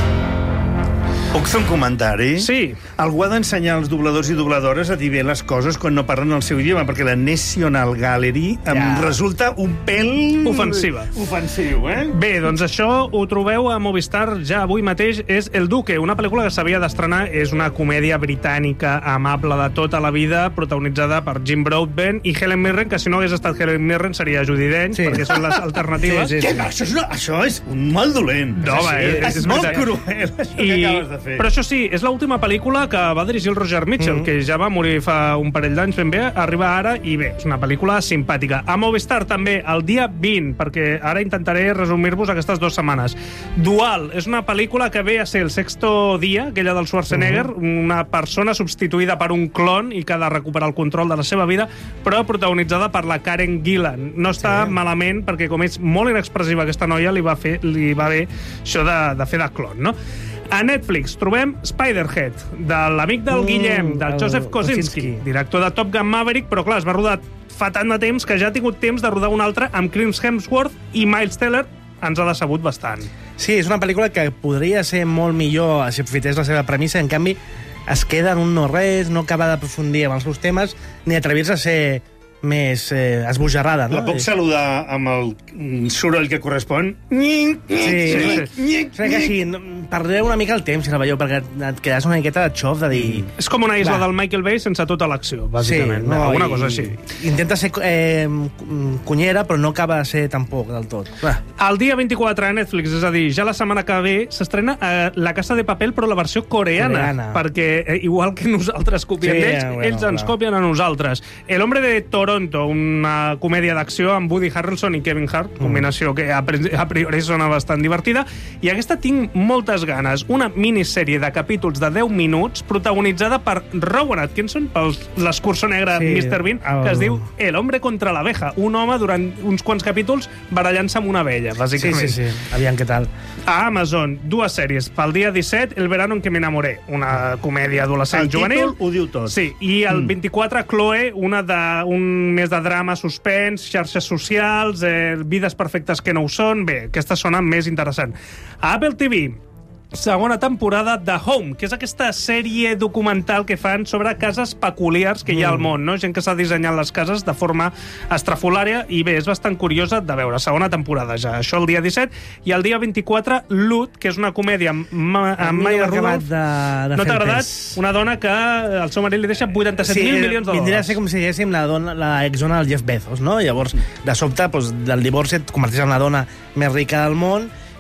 Puc fer un comentari? Sí. Algú ha d'ensenyar als dobladors i dobladores a dir bé les coses quan no parlen el seu idioma, perquè la National Gallery em Ja. resulta un pèl... Ofensiva. Ofensiu, eh? Bé, doncs això ho trobeu a Movistar ja avui mateix. És El Duque, una pel·lícula que s'havia d'estrenar. És una comèdia britànica amable de tota la vida, protagonitzada per Jim Broadbent i Helen Mirren, que si no hagués estat Helen Mirren seria Judi Dench, sí. perquè són les alternatives. Sí, sí, sí. Què? Això, és una, això és un mal dolent. No, va, és, és- és, és molt veritat. cruel, això que I, acabes de fer. però això sí, és l'última pel·lícula que va dirigir el Roger Mitchell, mm. que ja va morir fa un parell d'anys ben bé, arriba ara i bé, és una pel·lícula simpàtica. A Movistar també, el dia vint, perquè ara intentaré resumir-vos aquestes dues setmanes. Dual, és una pel·lícula que ve a ser el sexto dia, aquella del Schwarzenegger, mm. una persona substituïda per un clon i que ha de recuperar el control de la seva vida, però protagonitzada per la Karen Gillan. No està sí. malament, perquè com és molt inexpressiva aquesta noia, li va, fer, li va bé això de, de fer de clon, no? A Netflix trobem Spiderhead, de l'amic del Mm, Guillem, del el Joseph Kosinski, Kosinski. director de Top Gun Maverick, però clar, es va rodar fa tant de temps que ja ha tingut temps de rodar un altre amb Chris Hemsworth, i Miles Teller ens ha decebut bastant. Sí, és una pel·lícula que podria ser molt millor si aprofités la seva premissa, en canvi es queda en un no-res, no acaba d'aprofundir amb els seus temes, ni atrevir-se a ser més eh, esbojarrada, no? La puc saludar amb el mm, soroll que correspon? Sí, sí, sí. Crec que sí, no- perdreu una mica el temps si la veieu, perquè et quedes una miqueta de xof de dir... És com una isla Va. del Michael Bay sense tota l'acció, bàsicament. Sí, no, alguna i- cosa així. Intenta ser eh, cunyera, però no acaba de ser tampoc del tot. Va. El dia vint-i-quatre a Netflix, és a dir, ja la setmana que ve, s'estrena eh, La Casa de Papel, però la versió coreana, Coreana. perquè eh, igual que nosaltres copiem Sí, d'ells, bueno, ells ens clar. copien a nosaltres. El hombre de Toronto, una comèdia d'acció amb Woody Harrelson i Kevin Hart, combinació que a, pri- a priori sona bastant divertida, i aquesta tinc moltes ganes. Una minissèrie de capítols de deu minuts protagonitzada per Rowan Atkinson, per l'escurçó negre Sí, mister Bean, que el- es diu El hombre contra l'abeja, un home durant uns quants capítols barallant-se amb una abella, Sí, bàsicament. sí, sí. Aviam què tal. A Amazon, dues sèries. Pel dia disset, El verano en que me enamoré, una comèdia adolescent El juvenil. títol ho diu tot. Sí, i el Mm. vint-i-quatre, Chloe, una de, un mes de drama, suspens, xarxes socials, eh, vides perfectes que no ho són. Bé, aquesta sona més interessant. A Apple T V, segona temporada de Home, que és aquesta sèrie documental que fan sobre cases peculiars que hi ha al món, no? Gent que s'ha dissenyat les cases de forma estrafolària, i bé, és bastant curiosa de veure. Segona temporada ja. Això el dia disset. I el dia vint-i-quatre, Loot, que és una comèdia amb, Ma- A amb mi no Maya m'ha acabat Rudolph. de- de no fer t'ha agradat? pes. Una dona que el seu marit li deixa vuitanta-set mil milions de dòlars. vindria a ser com si diguéssim la, dona, la exdona del Jeff Bezos, no? Llavors, de sobte, doncs, del divorci et converteix en la dona més rica del món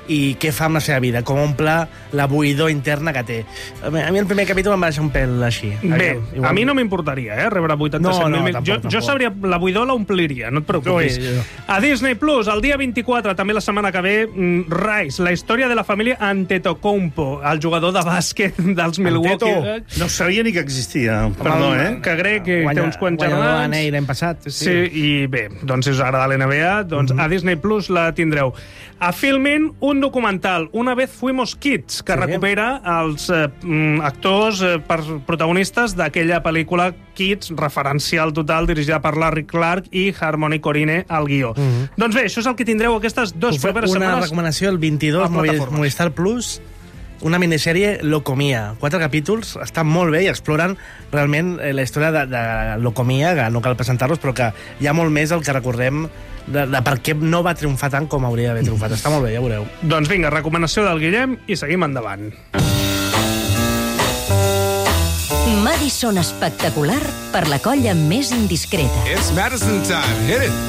i què fa amb la seva vida, com omple la buidor interna que té. A mi el primer capítol em va deixar un pèl així. Bé, igual... a mi no m'importaria, eh, rebre vuitanta-set mil... No, no, tampoc, jo, tampoc. jo sabria, la buidor la ompliria, no et preocupis. Ui, jo. A Disney Plus, el dia vint-i-quatre, també la setmana que ve, Rice, la història de la família Antetokounmpo, el jugador de bàsquet dels Milwaukee. No sabia ni que existia, perdó, eh? Que grec, que té uns quants Guanyador germans. d'anell l'any passat. Sí. sí, i bé, doncs si us agrada l'N B A, doncs mm-hmm. a Disney Plus la tindreu. A Filmin, un documental, Una vez fuimos kids, que sí. recupera els eh, actors eh, per, protagonistes d'aquella pel·lícula Kids, referencial total, dirigida per Larry Clark i Harmony Corine al guió. Mm-hmm. Doncs bé, això és el que tindreu aquestes dues properes una setmanes. Una recomanació, el vint-i-dos, Movistar Plus, una minissèrie Locomia. Quatre capítols, estan molt bé i exploren realment la història de, de Locomia, que no cal presentar-los, però que hi ha molt més el que recordem de, de per què no va triomfar tant com hauria d'haver triomfat. Està molt bé, ja veureu. Doncs vinga, recomanació del Guillem i seguim endavant. Madison espectacular per la colla més indiscreta. It's Madison time. Hit it.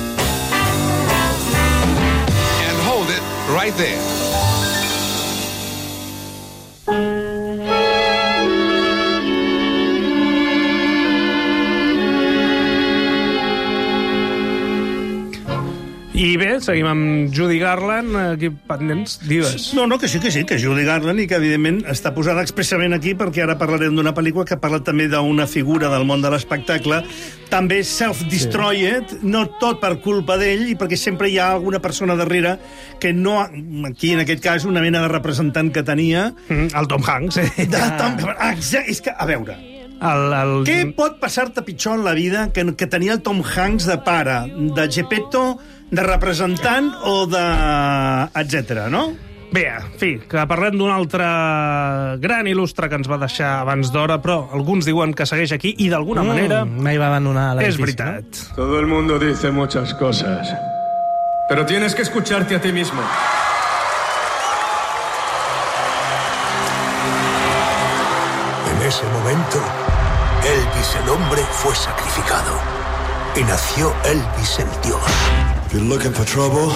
And hold it right there. I bé, seguim amb Judy Garland, aquí pendents, digues. No, no, que sí, que sí, que Judy Garland i que, evidentment, està posada expressament aquí perquè ara parlarem d'una pel·lícula que parla també d'una figura del món de l'espectacle, també self-destroyed, sí. no tot per culpa d'ell i perquè sempre hi ha alguna persona darrere que no... Aquí, en aquest cas, una mena de representant que tenia... Mm, el Tom Hanks. Eh? De Tom... Exacte, és que, a veure... El, el... Què pot passar-te pitjor en la vida que, que tenia el Tom Hanks de pare, de Geppetto, de representant o de... etcètera, no? Bé, en fi, que parlem d'un altre gran il·lustre que ens va deixar abans d'hora, però alguns diuen que segueix aquí i d'alguna mm, manera... Mai va abandonar la és veritat. ¿No? Todo el mundo dice muchas cosas, pero tienes que escucharte a ti mismo. En ese momento, Elvis el hombre fue sacrificado y nació Elvis el Dios. If you're looking for trouble,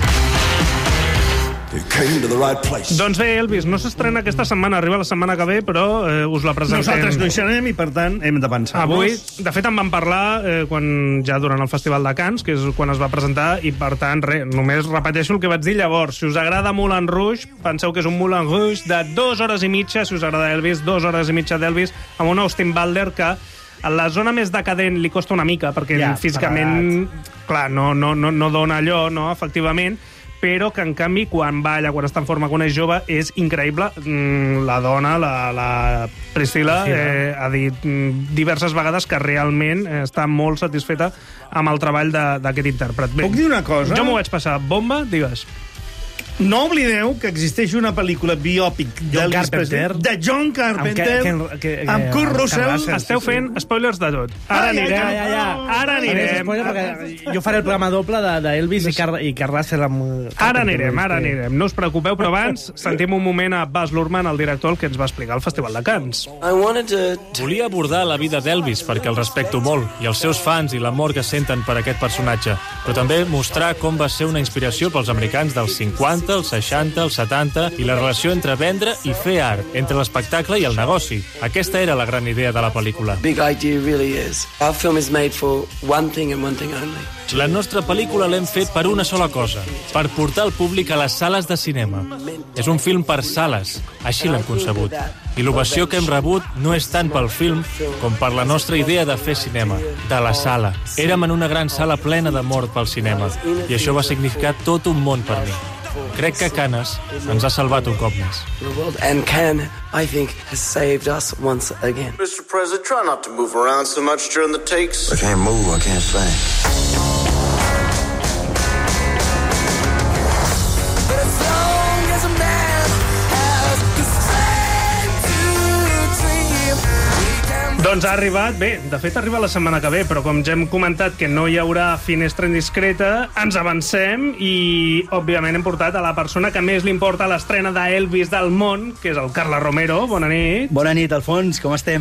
you came to the right place. Doncs bé, Elvis, no s'estrena aquesta setmana, arriba la setmana que ve, però eh, us la presentem. Nosaltres no hi serem i, per tant, hem de pensar. Avui, de fet, en vam parlar eh, quan, ja durant el Festival de Cannes, que és quan es va presentar, i, per tant, res, només repeteixo el que vaig dir llavors. Si us agrada Moulin Rouge, penseu que és un Moulin Rouge de dues hores i mitja, si us agrada Elvis, dues hores i mitja d'Elvis, amb un Austin Butler que a la zona més decadent li costa una mica, perquè ja, físicament, clar, no, no, no, no dona allò, no, efectivament, però que, en canvi, quan balla, quan està en forma, quan és jove, és increïble. La dona, la, la Priscilla, eh, ha dit diverses vegades que realment està molt satisfeta amb el treball d'aquest intèrpret. Bé, puc dir una cosa? Jo m'ho vaig passar bomba, digues. No oblideu que existeix una pel·lícula biòpic d'Elvis Presley, de John Carpenter, amb, que, que, que, amb Kurt Russell. Esteu fent spoilers de tot. Ara ai, anirem. Ja, ja, ja. Ara anirem. Jo faré el programa doble d'Elvis de, de i, Car i Kurt Russell amb... Ara anirem, ara anirem. No us preocupeu, però abans sentim un moment a Baz Luhrmann, el director, el que ens va explicar al Festival de Cannes. Volia abordar la vida d'Elvis perquè el respecto molt, i els seus fans i l'amor que senten per aquest personatge, però també mostrar com va ser una inspiració pels americans dels cinquanta, els seixanta, els setanta i la relació entre vendre i fer art, entre l'espectacle i el negoci. Aquesta era la gran idea de la pel·lícula. Big idea really is. Our film is made for one thing and one thing only. La nostra pel·lícula l'hem fet per una sola cosa, per portar el públic a les sales de cinema. És un film per sales, així l'hem concebut. I l'ovació que hem rebut no és tant pel film com per la nostra idea de fer cinema, de la sala. Érem en una gran sala plena d'amor pel cinema, i això va significar tot un món per mi. Crec que Cannes ens ha salvat un cop més. And Cannes, I think, has saved us once again. Mister President, try not to move around so much during the takes. I can't move, I can't sing. Doncs ha arribat, bé, de fet arriba la setmana que ve, però com ja hem comentat que no hi haurà finestra indiscreta, ens avancem i, òbviament, hem portat a la persona que més li importa l'estrena d'Elvis del món, que és el Carles Romero. Bona nit. Bona nit, Alfons, com estem?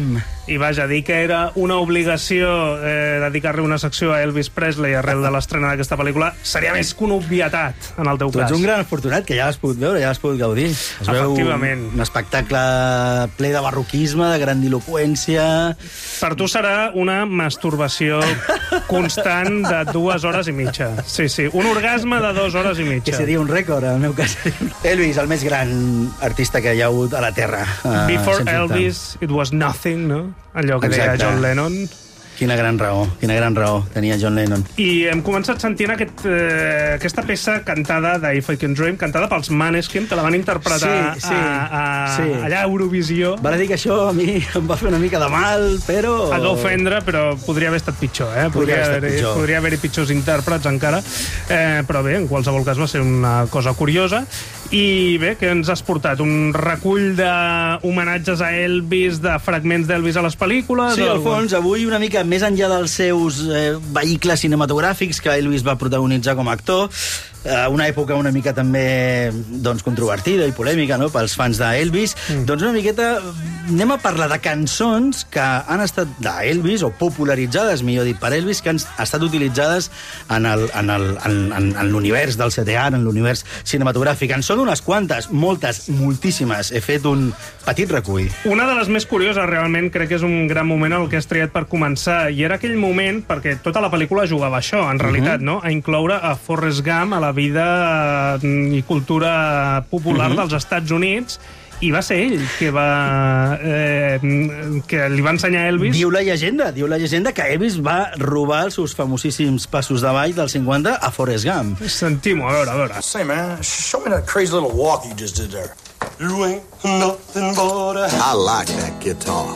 I vaja, dir que era una obligació eh, dedicar-li una secció a Elvis Presley arrel de l'estrena d'aquesta pel·lícula seria més que una obvietat, en el teu Tu cas. ets un gran afortunat, que ja l'has pogut veure, ja l'has pogut gaudir. Es veu Efectivament. un espectacle ple de barroquisme, de grandiloqüència... Per tu serà una masturbació constant de dues hores i mitja. Sí, sí, un orgasme de dues hores i mitja. Que seria un rècord, en el meu cas. Elvis, el més gran artista que hi ha hagut a la Terra. Uh, Before Elvis, it was nothing, no? Allò que Exacte. deia John Lennon. Quina gran raó, quina gran raó tenia John Lennon. I hem començat sentint aquest, eh, aquesta peça cantada de If I Can Dream, cantada pels Maneskin, que la van interpretar sí, sí, a, a, sí. allà a Eurovisió. Val a dir que això a mi em va fer una mica de mal, però... A d'ofendre, però podria haver estat pitjor, eh? Podria, podria haver-hi pitjor. podria haver pitjors intèrprets encara. Eh, però bé, en qualsevol cas va ser una cosa curiosa. I bé, què ens has portat? Un recull d'homenatges a Elvis, de fragments d'Elvis a les pel·lícules? Sí, o... Alfons, avui una mica més enllà dels seus eh, vehicles cinematogràfics que Elvis va protagonitzar com a actor, eh, una època una mica també doncs, controvertida i polèmica, no?, pels fans d'Elvis, mm. doncs una miqueta anem a parlar de cançons que han estat d'Elvis, o popularitzades, millor dit, per Elvis, que han estat utilitzades en el- en el- en- en- en l'univers del setè art, en l'univers cinematogràfic. En són unes quantes, moltes, moltíssimes. He fet un petit recull. Una de les més curioses, realment, crec que és un gran moment el que has triat per començar, i era aquell moment, perquè tota la pel·lícula jugava a això, en realitat, Mhm. no?, a incloure a Forrest Gump a la vida i cultura popular Mhm. dels Estats Units, i va ser ell que va eh, que li va ensenyar a Elvis. Diu la llegenda, diu la llegenda que Elvis va robar els seus famosíssims passos de ball dels cinquanta a Forrest Gump. Sentim-ho, a veure, a veure. Say, man, show me that crazy little walk you just did there. You ain't nothing but a... I like that guitar.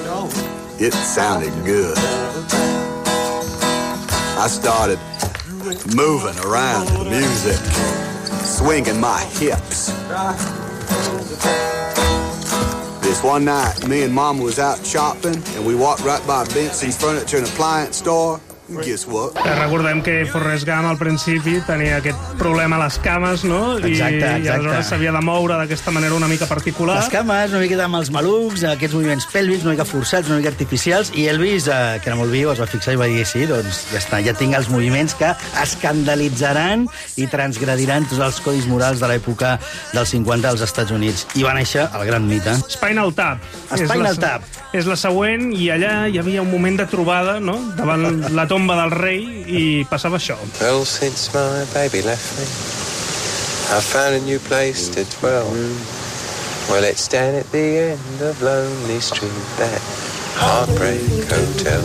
It sounded good. I started moving around to the music, swinging my hips. This one night, me and Mama was out shopping, and we walked right by Benson's Furniture and Appliance store. And guess what? Eh, Recordem que Forrest Gump al principi tenia aquest problema a les cames, no? I, Exacte, i exacte. aleshores s'havia de moure d'aquesta manera una mica particular. Les cames, una mica amb els malucs, aquests moviments pèlvics, una mica forçats, una mica artificials, i Elvis, eh, que era molt viu, es va fixar i va dir, sí, doncs ja està, ja tinc els moviments que escandalitzaran i transgrediran tots els codis morals de l'època dels cinquanta als Estats Units. I va néixer el gran mite. Spinal Tap. Spinal és la, Tap. És la següent, i allà hi havia un moment de trobada, no?, davant la tomba del rei, i passava això. Well, since my baby left me, I found a new place to dwell. Well, it's down at the end of Lonely Street, that Heartbreak Hotel.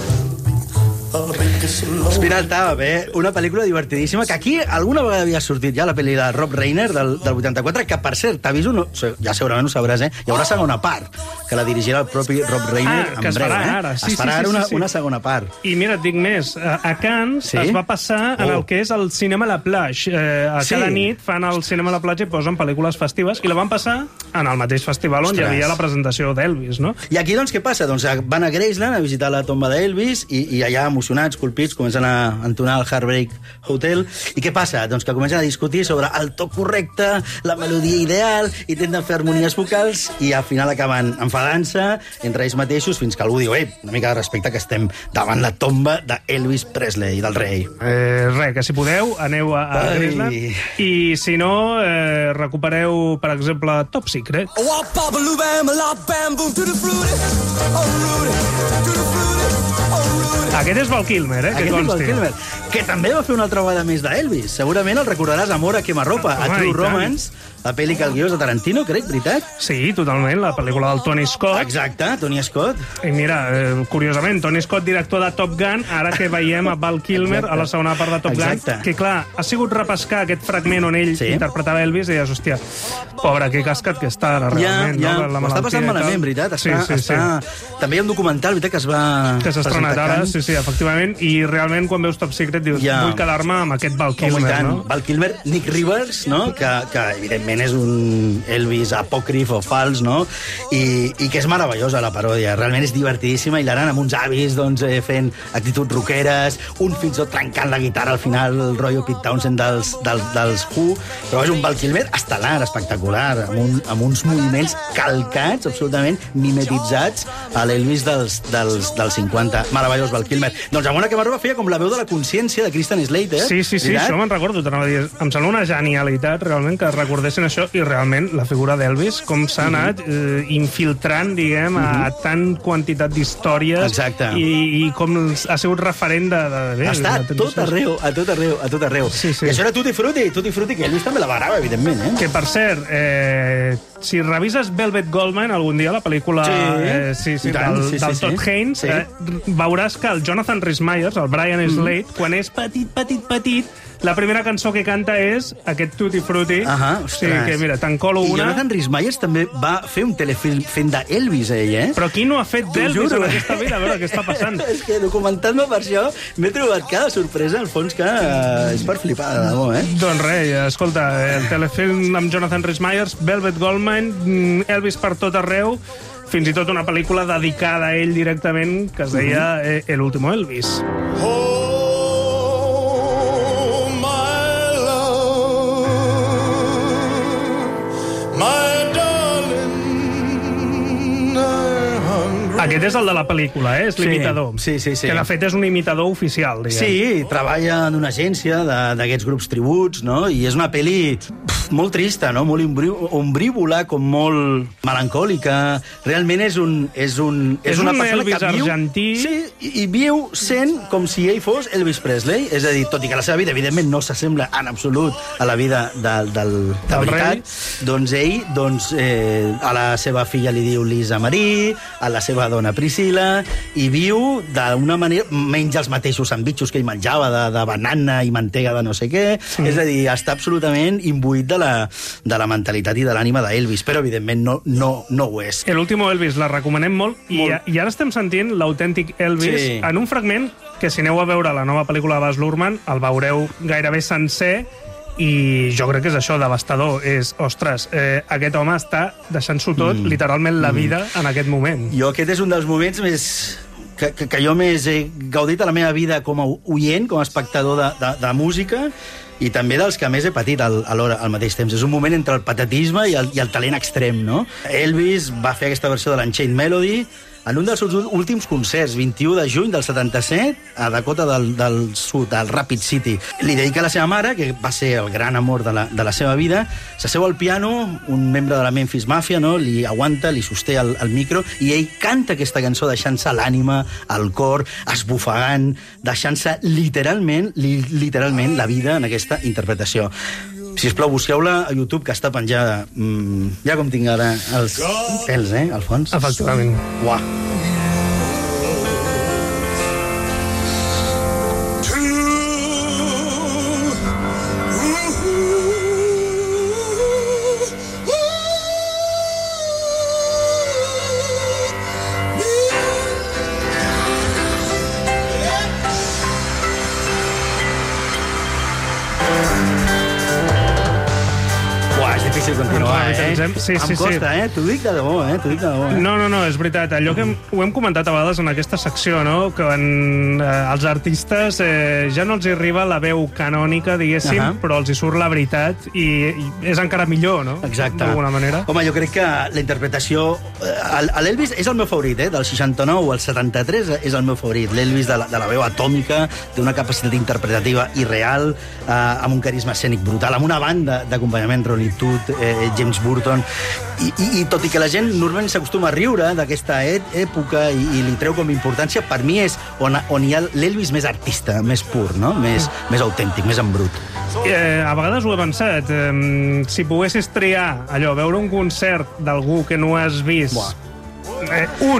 Spinal Tap, eh? Una pel·lícula divertidíssima, que aquí alguna vegada havia sortit ja la pel·li de Rob Reiner, del, del vuitanta-quatre, que, per cert, t'aviso, no, ja segurament ho sabràs, eh? Hi haurà segona part, que la dirigirà el propi Rob Reiner Ah, en que es breu, farà eh? ara. Sí, es farà sí, sí, ara una, sí, sí. una segona part. I mira, et dic més, a a Cannes Sí? es va passar en Oh. el que és el cinema a la plage. Eh, a Sí. cada nit fan el cinema a la platja i posen pel·lícules festives, i la van passar en el mateix festival on Ostres. hi havia la presentació d'Elvis, no? I aquí, doncs, què passa? Doncs van a Graceland a visitar la tomba d'Elvis i, i allà, emocionats, colpits, comencen a entonar el Heartbreak Hotel. I què passa? Doncs que comencen a discutir sobre el to correcte, la melodia ideal, intenten fer harmonies vocals i al final acaben enfadant-se entre ells mateixos fins que algú diu, ei, una mica de respecte, que estem davant la tomba d'Elvis Presley, del rei. Eh, res, que si podeu, aneu a, a Ai. Graceland, i si no, eh, recupereu, per exemple, Top Secret. Aquest és Val Kilmer, eh? Aquest que és Val consti. Kilmer, que també va fer una altra vegada més d'Elvis. Segurament el recordaràs a Amor a quemarropa, a Home, True i tant. Romance, la pel·li que el guió és de Tarantino, crec, veritat? Sí, totalment, la pel·lícula del Tony Scott. Exacte, Tony Scott. I mira, eh, curiosament, Tony Scott, director de Top Gun, ara que veiem a Val Kilmer Exacte. a la segona part de Top Exacte. Gun, que clar, ha sigut repescar aquest fragment on ell Sí. interpretava Elvis i dius, hòstia, pobre, que cascat que està ara, Ja, realment, ja, no? La ho està malaltia passant i tal. malament, veritat? Sí, Està, sí, sí. està... També hi ha un documental, veritat, que es va... Que s'ha estrenat presentar a ara, Cannes. sí, sí, efectivament, i realment quan veus Top Secret et dius, Ja. vull quedar-me amb aquest Val Home, i Kilmer, tant. no? Val Kilmer, Nick Rivers, no? que, que evidentment és un Elvis apòcrif o fals, no? I, i que és meravellosa la paròdia. Realment és divertidíssima, hilarant, amb uns avis doncs, eh, fent actituds roqueres, un fins i tot trencant la guitarra al final, el rotllo Pete Townshend dels, dels, dels Who, però és un Val Kilmer estel·lar, espectacular, amb, un, amb uns moviments calcats, absolutament mimetitzats a l'Elvis dels, dels, dels cinquanta. Meravellós, Val Kilmer. Doncs Ramona Camargo feia com la veu de la consciència de Kristen Slater. Sí, sí, sí, Mirat? això me'n recordo, t'anava a dir. Em sembla una genialitat, realment, que recordessin això, i realment la figura d'Elvis, com s'ha anat eh, infiltrant, diguem, a tant quantitat d'històries. Exacte. I, i com ha sigut referent de... de, de Està a tot arreu, a tot arreu, a tot arreu. Sí, sí. I això era Tutti Frutti, Tutti Frutti, que Elvis també la grava, evidentment, eh? Que, per cert, eh, si revises Velvet Goldmine algun dia, la pel·lícula Sí, eh, sí, sí, i tant, del, sí, sí, del sí. Todd Haynes, Sí. eh, veuràs que el Jonathan Rhys-Meyers, el Brian Slade, quan és petit, petit, petit, la primera cançó que canta és aquest Tutti Frutti. Ahà, o ostres. sigui que, mira, te'n colo I una... Jonathan Rhys-Meyers també va fer un telefilm fent d'Elvis, ell, eh? Però qui no ha fet T'ho d'Elvis juro. en aquesta vida? A veure, què està passant? És que documentant-me per això m'he trobat cada sorpresa, al fons, que eh, és per flipar, de debò, eh? Doncs res, escolta, el telefilm amb Jonathan Rhys-Meyers, Velvet Goldmine, mm, Elvis per tot arreu, fins i tot una pel·lícula dedicada a ell directament, que es deia eh, El último Elvis. Aquest és el de la pel·lícula, eh? És l'imitador. Sí, sí, sí. Que, de fet, és un imitador oficial, diguem. Sí, treballa en una agència de- d'aquests grups tributs, no? I és una pel·li pf, molt trista, no? Molt ombrí- ombrívola, com molt melancòlica. Realment és un... És, un, És una un persona Elvis que viu... argentí. Sí, i, i viu sent com si ell fos Elvis Presley. És a dir, tot i que la seva vida, evidentment, no s'assembla en absolut a la vida de, del, de Del veritat, doncs ell doncs, eh, a la seva filla li diu Lisa Marie, a la seva dona Priscilla, i viu d'una manera... Menja els mateixos sandvitxos que ell menjava, de, de banana i mantega de no sé què. Mm. És a dir, està absolutament imbuït de la, de la mentalitat i de l'ànima d'Elvis, però evidentment no, no, no ho és. El último Elvis la recomanem molt, Molt. I, i ara estem sentint l'autèntic Elvis Sí. en un fragment que, si aneu a veure la nova pel·lícula de Baz Luhrmann, el veureu gairebé sencer, i jo crec que és això, devastador. És, ostres, eh, aquest home està deixant-s'ho tot, mm. literalment la vida, en aquest moment. Jo aquest és un dels moments més... Que, que, que jo més he gaudit a la meva vida com a oient, com a espectador de, de, de música, i també dels que més he patit al, alhora, al mateix temps. És un moment entre el patetisme i el, i el talent extrem, no? Elvis va fer aquesta versió de l'Unchained Melody en un dels seus últims concerts, vint-i-u de juny del setanta-set, a Dakota del, del Sud, al Rapid City. Li dedica a la seva mare, que va ser el gran amor de la, de la seva vida. S'asseu al piano, un membre de la Memphis Mafia, no? Li aguanta, li sosté el, el micro, i ell canta aquesta cançó deixant-se l'ànima, el cor, esbufegant, deixant-se literalment, li, literalment la vida en aquesta interpretació. Si us plau, busqueu-la a YouTube, que està penjada. Mm, ja com tinc ara els pèls, eh, al fons. Efectivament. Uah. difícil continuar, Ens- eh? ens hem- sí, sí, em costa, sí. eh? T'ho dic de debò, eh? T'ho dic de debò. Eh? No, no, no, és veritat. Allò que hem, ho hem comentat a vegades en aquesta secció, no? Que en, eh, els artistes eh, ja no els hi arriba la veu canònica, diguéssim, Ahà. però els hi surt la veritat i, i és encara millor, no? Exacte. D'alguna manera. Home, jo crec que la interpretació... eh, L'Elvis és el meu favorit, eh? Del seixanta-nou al setanta-tres és el meu favorit. L'Elvis de, la, de la veu atòmica, té una capacitat interpretativa irreal, eh, amb un carisma escènic brutal, amb una banda d'acompanyament, Ronnie Todd, eh, James Burton, i, i, i tot i que la gent normalment s'acostuma a riure d'aquesta època i, i li treu com importància, per mi és on, on hi ha l'Elvis més artista, més pur, no? més, més autèntic, més en brut. Eh, a vegades ho he pensat. Eh, si poguessis triar allò, veure un concert d'algú que no has vist... Eh, un,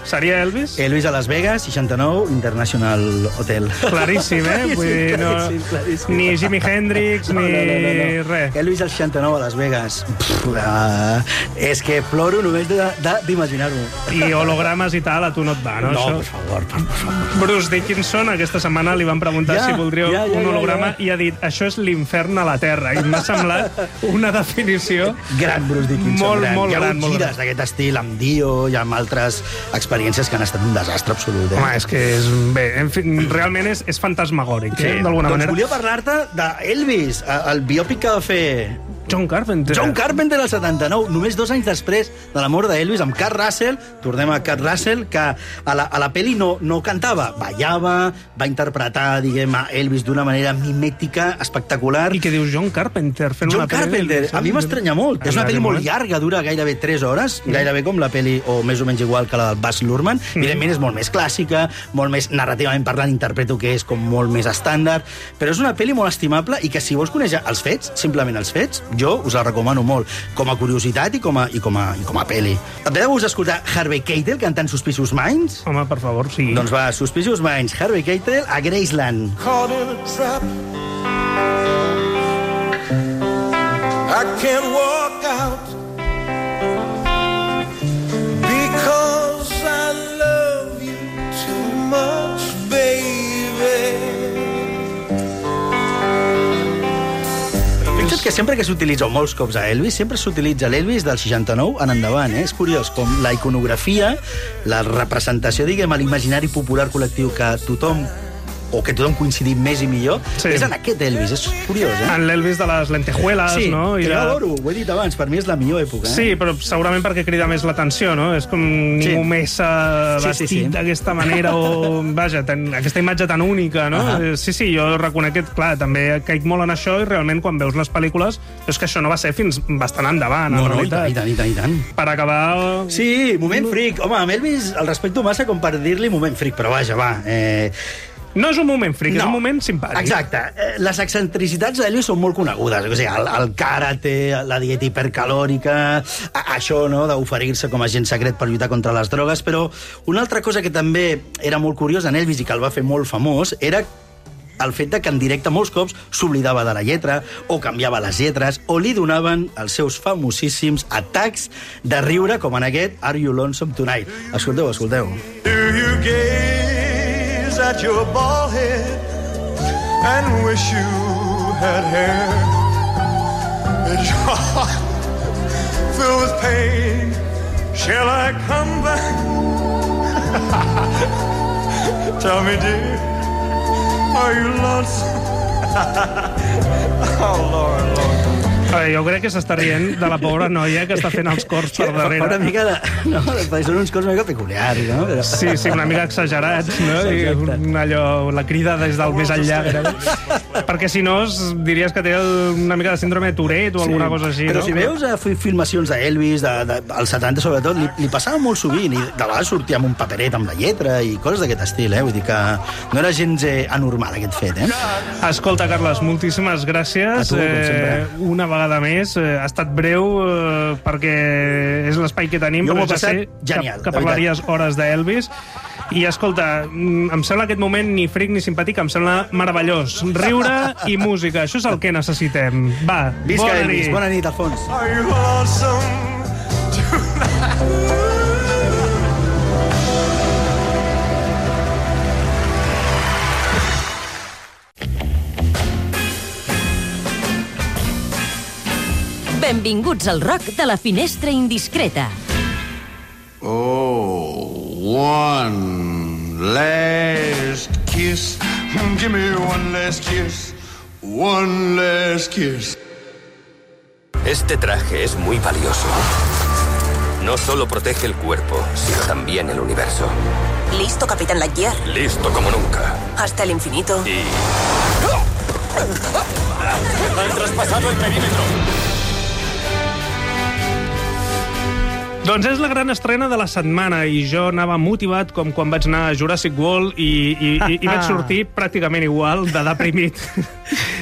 Seria Elvis? Elvis a Las Vegas, seixanta-nou, International Hotel. Claríssim, eh? Claríssim, Vull dir, no, claríssim, claríssim. ni Jimi Hendrix, No, ni no, no, no, no. res. Elvis al seixanta-nou a Las Vegas. Pff, uh, és que ploro només de- de- d'imaginar-ho. I hologrames i tal, a tu no et va, no? No, això? per favor, per favor. Bruce Dickinson aquesta setmana li van preguntar Ja, si voldria ja, ja, un ja, holograma ja. i ha dit, això és l'infern a la Terra. I m'ha semblat una definició Gran Bruce Dickinson, molt, gran. molt Hi ha gran. hagut molt gires gran. d'aquest estil amb Dio i amb altres experiències que han estat un desastre absolut. Eh? Home, és que és... Bé, en fi, realment és, és fantasmagòric, Sí, eh? D'alguna doncs manera. volia parlar-te d'Elvis, el biòpic que va fer John Carpenter. John Carpenter al setanta-nou, només dos anys després de la mort d'Elvis, amb Kurt Russell, tornem a Kurt Russell, que a la, a la pel·li no, no cantava, ballava, va interpretar, diguem, a Elvis d'una manera mimètica, espectacular. I que dius John Carpenter fent John una pel·li Carpenter, d'Elvis, a mi m'estranya molt. És una pel·li molt llarga, dura gairebé tres hores, gairebé com la pel·li, o més o menys igual que la del Baz Luhrmann. Evidentment és molt més clàssica, molt més narrativament parlant, interpreto que és com molt més estàndard, però és una pel·li molt estimable i que si vols conèixer els fets, simplement els fets, jo us la recomano molt, com a curiositat i com a, i com a, i com a pel·li. Et ve de gust escoltar Harvey Keitel cantant Suspicious Minds? Home, per favor, sí. Doncs va, Suspicious Minds, Harvey Keitel a Graceland. Caught in a trap. I can't walk out because I love you too much, baby. Fixa't que sempre que s'utilitza, o molts cops a Elvis, sempre s'utilitza l'Elvis del seixanta-nou en endavant, eh? És curiós, com la iconografia, la representació, diguem, a l'imaginari popular col·lectiu que tothom o que tothom coincidim més i millor, Sí. és en aquest Elvis, és curiós, eh? En l'Elvis de les lentejueles, sí, no? que I jo de- adoro, ho he dit abans, per mi és la millor època, eh? Sí, però segurament perquè crida més l'atenció, no? És com ningú Sí. més uh, Sí, vestit sí, sí. d'aquesta manera o, vaja, ten, aquesta imatge tan única, no? Ahà. Uh Sí, sí, jo reconec que, clar, també caic molt en això i realment quan veus les pel·lícules és que això no va ser fins bastant endavant, No, en no, i tant, realitat. i tant, i tant, i tant. Per acabar... Sí, moment fric. Home, amb Elvis el respecto massa com per dir-li moment fric, però vaja, va. Eh... No és un moment fric, No. és un moment simpàtic. Exacte. Eh, Les excentricitats d'Elvis són molt conegudes. O sigui, el, el karate, la dieta hipercalòrica, a, això, no?, d'oferir-se com a agent secret per lluitar contra les drogues, però una altra cosa que també era molt curiosa en Elvis i que el va fer molt famós era el fet de que en directe molts cops s'oblidava de la lletra o canviava les lletres o li donaven els seus famosíssims atacs de riure, com en aquest Are You Lonesome Tonight? Escolteu, escolteu. Do you gaze at your bald head and wish you had hair? Is your heart filled with pain? Shall I come back? Tell me, dear, are you lonesome? Oh, Lord, Lord. A veure, jo crec que s'està rient de la pobra noia que està fent els cors per darrere. Una mica de... No, són uns cors una mica peculiars, no? Però... Sí, sí, una mica exagerats, no? I un, allò, la crida des del més enllà. Perquè si no, es- diries que té el, una mica de síndrome de Tourette o alguna cosa així, Però no? si veus eh, fi- filmacions d'Elvis, de, de, als setanta sobretot, li, li passava molt sovint, i de vegades sortia amb un paperet amb la lletra i coses d'aquest estil, eh? Vull dir que no era gens eh, anormal, aquest fet, eh? Escolta, Carles, moltíssimes gràcies. A tu, com sempre. una vegada més, eh, ha estat breu eh, perquè és l'espai que tenim, Jo m'ho però he ja sé passat genial, que, que de parlaries hores d'Elvis. I escolta, mm, em sembla aquest moment ni fric ni simpàtic, em sembla meravellós. Riure i música, això és el que necessitem. Va, Visca bona Elvis, nit. bona nit, Alfons. Are you lonesome tonight? Benvinguts al rock de la finestra indiscreta. Oh, one last kiss. Give me one last kiss. One last kiss. Este traje es muy valioso. No solo protege el cuerpo, sino también el universo. ¿Listo, Capitán Lightyear? Listo como nunca. Hasta el infinito. Y... ¡Han traspasado el perímetro! Doncs és la gran estrena de la setmana i jo anava motivat com quan vaig anar a Jurassic World i, i, i, i vaig sortir pràcticament igual de deprimit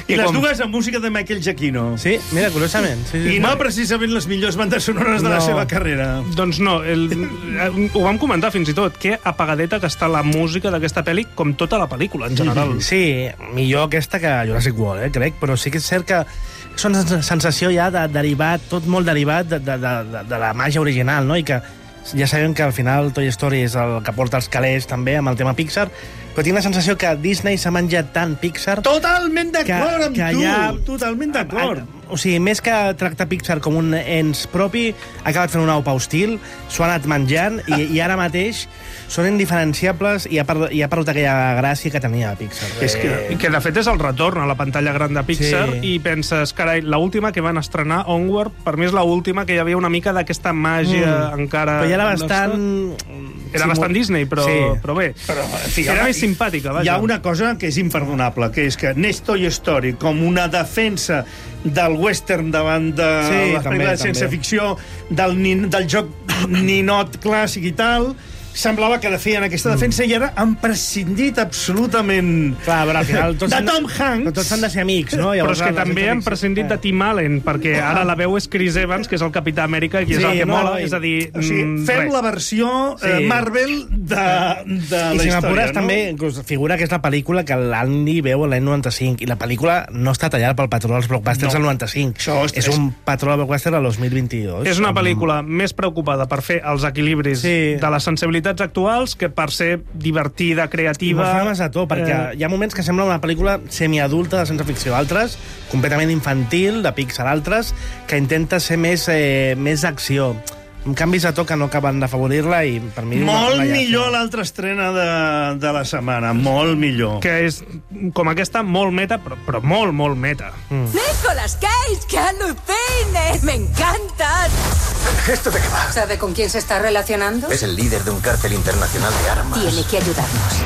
I les dues amb música de Michael Giacchino. Sí, mira, curiosament. Sí, sí, I no precisament les millors bandes sonores de la seva carrera. Doncs no, el, ho vam comentar fins i tot, que apagadeta que està la música d'aquesta pel·li, com tota la pel·lícula, en general. Sí, millor aquesta que Jurassic World, eh, crec, però sí que és cert que és una sensació ja de derivat, tot molt derivat de, de, de, de la màgia original, no? I que ja sabem que al final Toy Story és el que porta els calés també amb el tema Pixar, però tinc la sensació que Disney s'ha menjat tant Pixar... Totalment d'acord amb que tu! ja, Totalment d'acord! O sigui, més que tractar Pixar com un ens propi, ha acabat fent un au pa hostil, s'ho ha anat menjant, i, i ara mateix són indiferenciables i ha, per, i ha perdut aquella gràcia que tenia Pixar. És que, eh... que de fet és el retorn a la pantalla gran de Pixar, sí. I penses, carai, l'última que van estrenar, Onward, per mi és l'última que hi havia una mica d'aquesta màgia mm. encara... Però ja era bastant... Era sí, bastant Disney, però, sí. però bé, però, fi, era més simpàtica. Vaja. Hi ha una cosa que és imperdonable, que és que n'és Toy Story com una defensa del western davant de sí, les pel·lícules de ciència-ficció, del, del joc ninot clàssic i tal... Semblava que feien aquesta defensa mm. i ara han prescindit absolutament Clar, però al final tots de han, Tom Hanks. Tots han de ser amics, no? Però és que també han prescindit de Tim Allen, perquè ara la veu és Chris Evans, que és el Capità Amèrica, i és sí, el que no, mola, és a dir... O sigui, fem res. La versió sí. eh, Marvel de, de la I si història, no? També figura que és la pel·lícula que l'Andy veu l'any noranta-cinc, i la pel·lícula no està tallada pel patró dels blockbusters no. al noranta-cinc. És, és un patró del blockbuster al dos mil vint-i-dos. És una pel·lícula amb... més preocupada per fer els equilibris sí. de les sensibilitats actuals que per ser divertida, creativa... I molt a tot, perquè eh... hi ha moments que sembla una pel·lícula semiadulta de ciència-ficció, altres completament infantil, de Pixar, altres que intenta ser més, eh, més acció. Canvis de to que no acaben d'afavorir-la i per mi... Molt una, una millor l'altra estrena de, de la setmana, molt millor. Que és, com aquesta, molt meta, però, però molt, molt meta. Mm. ¡Nicolas Cage, que alucine! ¡Me encantas! ¿Esto de qué va? ¿Sabe con quién se está relacionando? Es el líder de un cártel internacional de armas. Tiene que ayudarnos.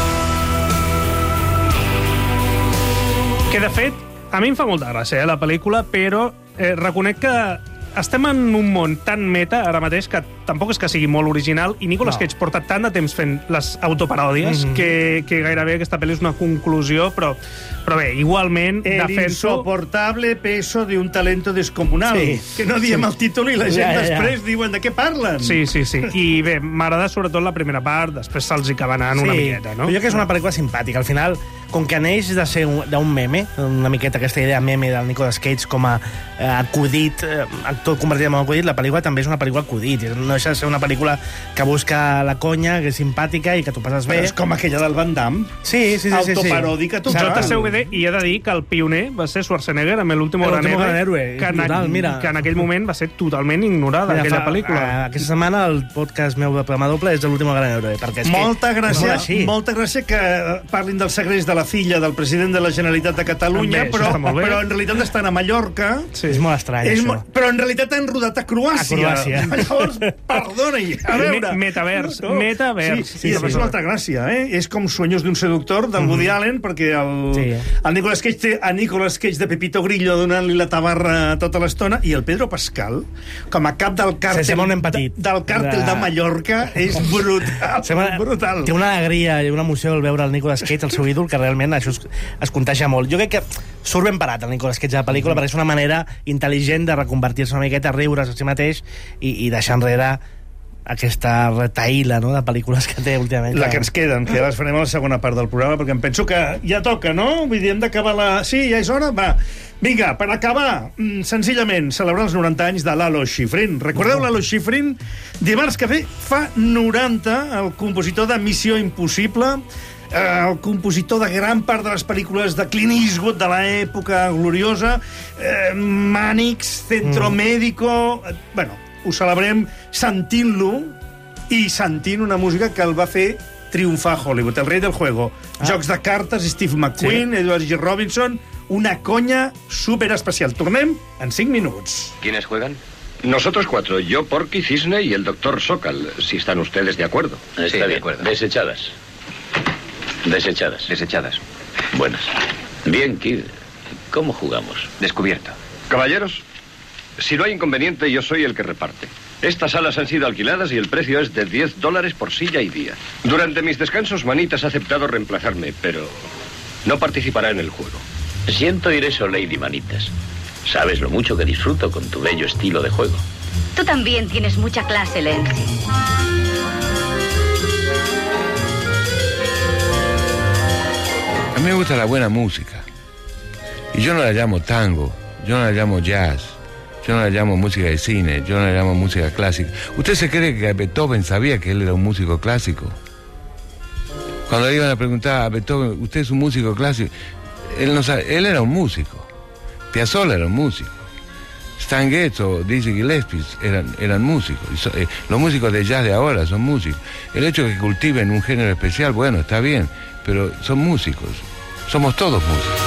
Que, de fet, a mi em fa molta gràcia, eh, la pel·lícula, però eh, reconec que estem en un món tan meta ara mateix que tampoc és que sigui molt original i Nicolas no. Cage porta tant de temps fent les autoparòdies mm-hmm. que, que gairebé aquesta pel·li és una conclusió, però, però bé, igualment el defenso... insoportable peso de un talento descomunal. Sí. Que no diem sí. el títol i la gent ja, ja, ja. després diuen de què parlen. Sí, sí, sí. I bé, m'agrada sobretot la primera part, després se'ls hi acaba anant sí. una miqueta, no? Però jo crec que és una pel·lícula simpàtica. Al final, com que neix de ser un, d'un meme, una miqueta aquesta idea meme del Nicolas Cage com a eh, acudit, eh, actor convertit en acudit, la pel·lícula també és una pel·lícula acudit. No deixa de ser una pel·lícula que busca la conya, que és simpàtica i que tu passes bé. Però és com aquella del Van Damme. Sí, sí, sí. Autoparòdica sí, sí. total. J C V D, i he de dir que el pioner va ser Schwarzenegger amb l'últim gran, gran héroe. Que, total, mira. que en aquell moment va ser totalment ignorada, mira, aquella fa, pel·lícula. A, aquesta setmana el podcast meu de programa doble és l'últim gran héroe. Perquè és molta que gràcia, no molta gràcia que parlin del segrest de la filla del president de la Generalitat de Catalunya, bé, però, però en realitat estan a Mallorca. Sí. És molt estrany, és això. Però en realitat han rodat a Croàcia. A Croàcia. Llavors, perdona-hi. A veure. Metavers. No, no. Metavers. Sí, sí, i sí, és una altra gràcia, eh? És com Sueños d'un seductor, del Woody mm. Allen, perquè el, sí. el Nicolas Cage té a Nicolas Cage de Pepito Grillo donant-li la tabarra tota l'estona, i el Pedro Pascal, com a cap del càrtel, de, del càrtel de... de Mallorca, és brutal. Sembla, brutal. Té una alegria i una emoció al veure el Nicolas Cage, el seu ídol, que realment això es, es contagia molt. Jo crec que surt ben parat el Nicolas Cage de la pel·lícula, mm. perquè és una manera intel·ligent de reconvertir-se una miqueta, riure's a si mateix i, i deixar enrere aquesta retaïla, no?, de pel·lícules que té últimament. La que ens queden, que ja les farem a la segona part del programa, perquè em penso que ja toca, no? Vull dir, hem d'acabar la... Sí, ja és hora? Va. Vinga, per acabar, senzillament, celebrar els noranta anys de Lalo Schifrin. Recordeu oh. Lalo Schifrin? Dimarts que ve fa noranta, el compositor de Missió Impossible, el compositor de gran part de les pel·lícules de Clint Eastwood de l'època gloriosa, eh, Mànix, Centro mm. Médico... Eh, bueno, ho celebrem sentint-lo i sentint una música que el va fer triomfar a Hollywood. El rei del juego. Ah. Jocs de cartes, Steve McQueen, sí. Edward G. Robinson... Una conya súper especial. Tornem en cinc minuts. ¿Quiénes juegan? Nosotros cuatro. Yo, Porky, Cisne y el doctor Sokal. Si están ustedes de acuerdo. Está sí, bien. De acuerdo. Desechadas. Desechadas. Desechadas. Buenas. Bien, Kid. ¿Cómo jugamos? Descubierto. Caballeros, si no hay inconveniente, yo soy el que reparte. Estas salas han sido alquiladas y el precio es de diez dólares por silla y día. Durante mis descansos, Manitas ha aceptado reemplazarme, pero no participará en el juego. Siento oír eso, Lady Manitas. Sabes lo mucho que disfruto con tu bello estilo de juego. Tú también tienes mucha clase, Lenzi. A mí me gusta la buena música. Y yo no la llamo tango, yo no la llamo jazz, yo no la llamo música de cine, yo no la llamo música clásica. ¿Usted se cree que Beethoven sabía que él era un músico clásico? Cuando le iban a preguntar a Beethoven, ¿usted es un músico clásico? Él no sabe, él era un músico. Piazzolla era un músico. Stan Getz o Dizzy Gillespie eran, eran músicos. Y so, eh, los músicos de jazz de ahora son músicos. El hecho de que cultiven un género especial, bueno, está bien, pero son músicos. Somos todos músicos.